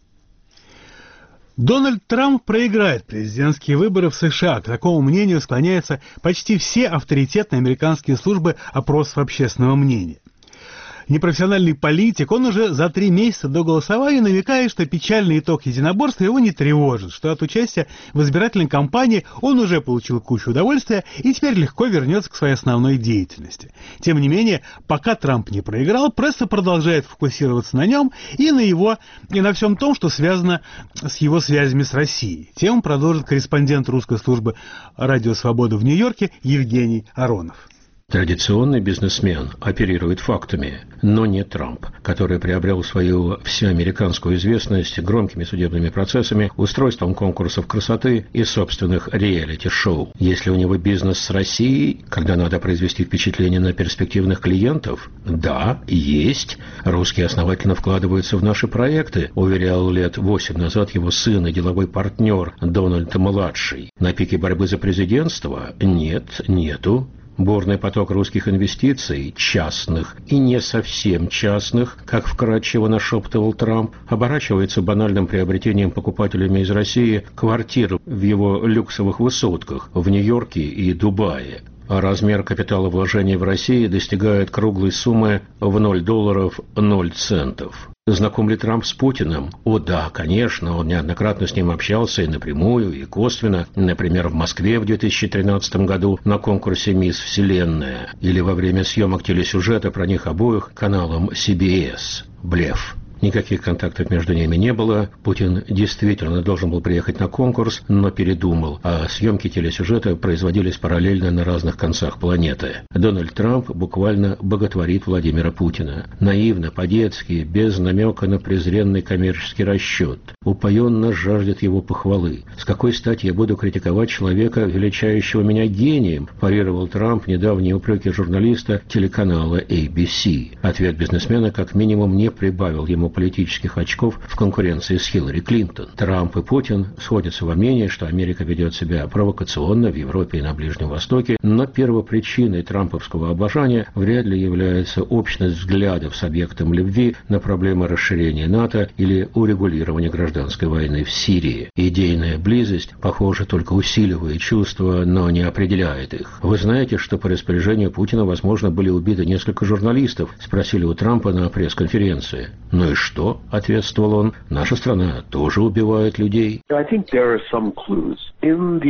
Дональд Трамп проиграет президентские выборы в США. К такому мнению склоняются почти все авторитетные американские службы опросов общественного мнения. Непрофессиональный политик, он уже за три месяца до голосования намекает, что печальный итог единоборства его не тревожит, что от участия в избирательной кампании он уже получил кучу удовольствия и теперь легко вернется к своей основной деятельности. Тем не менее, пока Трамп не проиграл, пресса продолжает фокусироваться на нем и на его, и на всем том, что связано с его связями с Россией. Тему продолжит корреспондент русской службы «Радио Свобода» в Нью-Йорке Евгений Аронов. Традиционный бизнесмен оперирует фактами, но не Трамп, который приобрел свою всеамериканскую известность громкими судебными процессами, устройством конкурсов красоты и собственных реалити-шоу. Если у него бизнес с Россией, когда надо произвести впечатление на перспективных клиентов, да, есть. Русские основательно вкладываются в наши проекты, уверял лет восемь назад его сын и деловой партнер Дональд-младший. На пике борьбы за президентство? Нет, нету. Бурный поток русских инвестиций, частных и не совсем частных, как вкратчиво нашептывал Трамп, оборачивается банальным приобретением покупателями из России квартир в его люксовых высотках в Нью-Йорке и Дубае. А размер капитала вложений в России достигает круглой суммы в ноль долларов ноль центов. Знаком ли Трамп с Путиным? О да, конечно, он неоднократно с ним общался и напрямую, и косвенно, например, в Москве в две тысячи тринадцатом году на конкурсе «Мисс Вселенная» или во время съемок телесюжета про них обоих каналом си би эс. Блеф. Никаких контактов между ними не было. Путин действительно должен был приехать на конкурс, но передумал, а съемки телесюжета производились параллельно на разных концах планеты. Дональд Трамп буквально боготворит Владимира Путина. Наивно, по-детски, без намека на презренный коммерческий расчет. Упоенно жаждет его похвалы. «С какой стати я буду критиковать человека, величающего меня гением?» парировал Трамп недавние упреки журналиста телеканала эй би си. Ответ бизнесмена как минимум не прибавил ему политических очков в конкуренции с Хиллари Клинтон. Трамп и Путин сходятся во мнении, что Америка ведет себя провокационно в Европе и на Ближнем Востоке, но первопричиной трамповского обожания вряд ли является общность взглядов с объектом любви на проблемы расширения НАТО или урегулирования гражданской войны в Сирии. Идейная близость, похоже, только усиливает чувства, но не определяет их. «Вы знаете, что по распоряжению Путина, возможно, были убиты несколько журналистов?» — спросили у Трампа на пресс-конференции. «Ну и что?» — ответствовал он. «Наша страна тоже убивает людей». I think there are some clues in the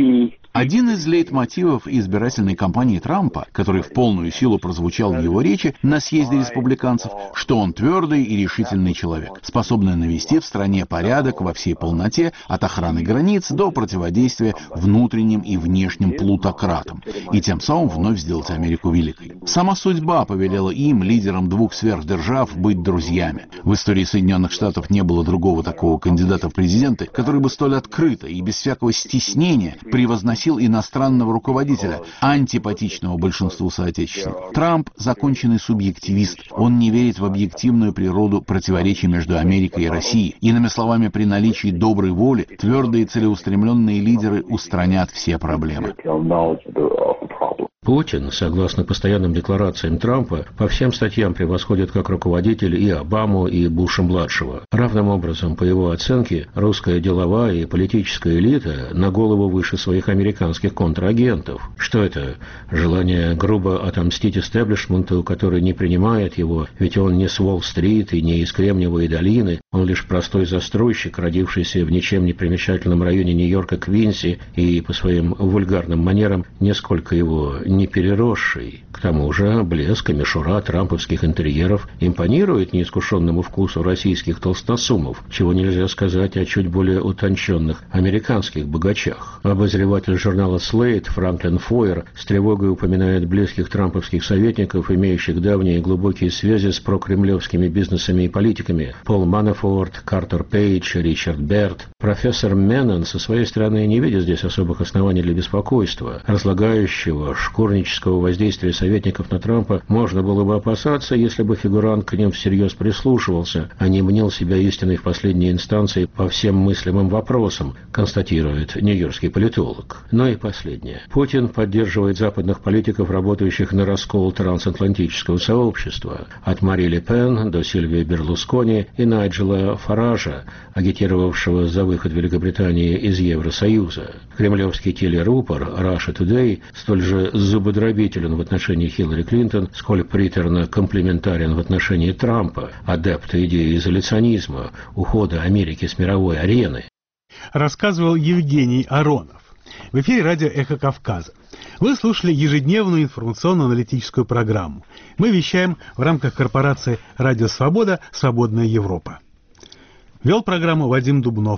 Один из лейтмотивов избирательной кампании Трампа, который в полную силу прозвучал в его речи на съезде республиканцев, что он твердый и решительный человек, способный навести в стране порядок во всей полноте, от охраны границ до противодействия внутренним и внешним плутократам, и тем самым вновь сделать Америку великой. Сама судьба повелела им, лидерам двух сверхдержав, быть друзьями. В истории Соединенных Штатов не было другого такого кандидата в президенты, который бы столь открыто и без всякого стеснения превозносил иностранного руководителя, антипатичного большинству соотечественников. Трамп – законченный субъективист. Он не верит в объективную природу противоречий между Америкой и Россией. Иными словами, при наличии доброй воли, твердые целеустремленные лидеры устранят все проблемы. Путин, согласно постоянным декларациям Трампа, по всем статьям превосходит как руководитель и Обаму, и Буша-младшего. Равным образом, по его оценке, русская деловая и политическая элита на голову выше своих американских контрагентов. Что это? Желание грубо отомстить истеблишменту, который не принимает его, ведь он не с Уолл-стрит и не из Кремниевой долины, он лишь простой застройщик, родившийся в ничем не примечательном районе Нью-Йорка Квинси и по своим вульгарным манерам нисколько его не переросший. К тому же блеск и мишура трамповских интерьеров импонирует неискушенному вкусу российских толстосумов, чего нельзя сказать о чуть более утонченных американских богачах. Обозреватель журнала Slate Франклин Фойер с тревогой упоминает близких трамповских советников, имеющих давние и глубокие связи с прокремлевскими бизнесами и политиками: Пол Манафорт, Картер Пейдж, Ричард Берт. Профессор Меннон со своей стороны не видит здесь особых оснований для беспокойства. Разлагающего, шкурнического воздействия советников на Трампа можно было бы опасаться, если бы фигурант к ним всерьез прислушивался, а не мнил себя истиной в последней инстанции по всем мыслимым вопросам, констатирует нью-йоркский политолог. Но и последнее. Путин поддерживает западных политиков, работающих на раскол трансатлантического сообщества, от Мари Ле Пен до Сильвии Берлускони и Найджела Фаража, агитировавшего за выход Великобритании из Евросоюза. Кремлевский телерупор Russia Today столь же зубодробителен в отношении Хиллари Клинтон, сколь приторно комплиментарен в отношении Трампа, адепта идеи изоляционизма, ухода Америки с мировой арены. Рассказывал Евгений Аронов. В эфире радио «Эхо Кавказа». Вы слушали ежедневную информационно-аналитическую программу. Мы вещаем в рамках корпорации «Радио Свобода. Свободная Европа». Вел программу Вадим Дубнов.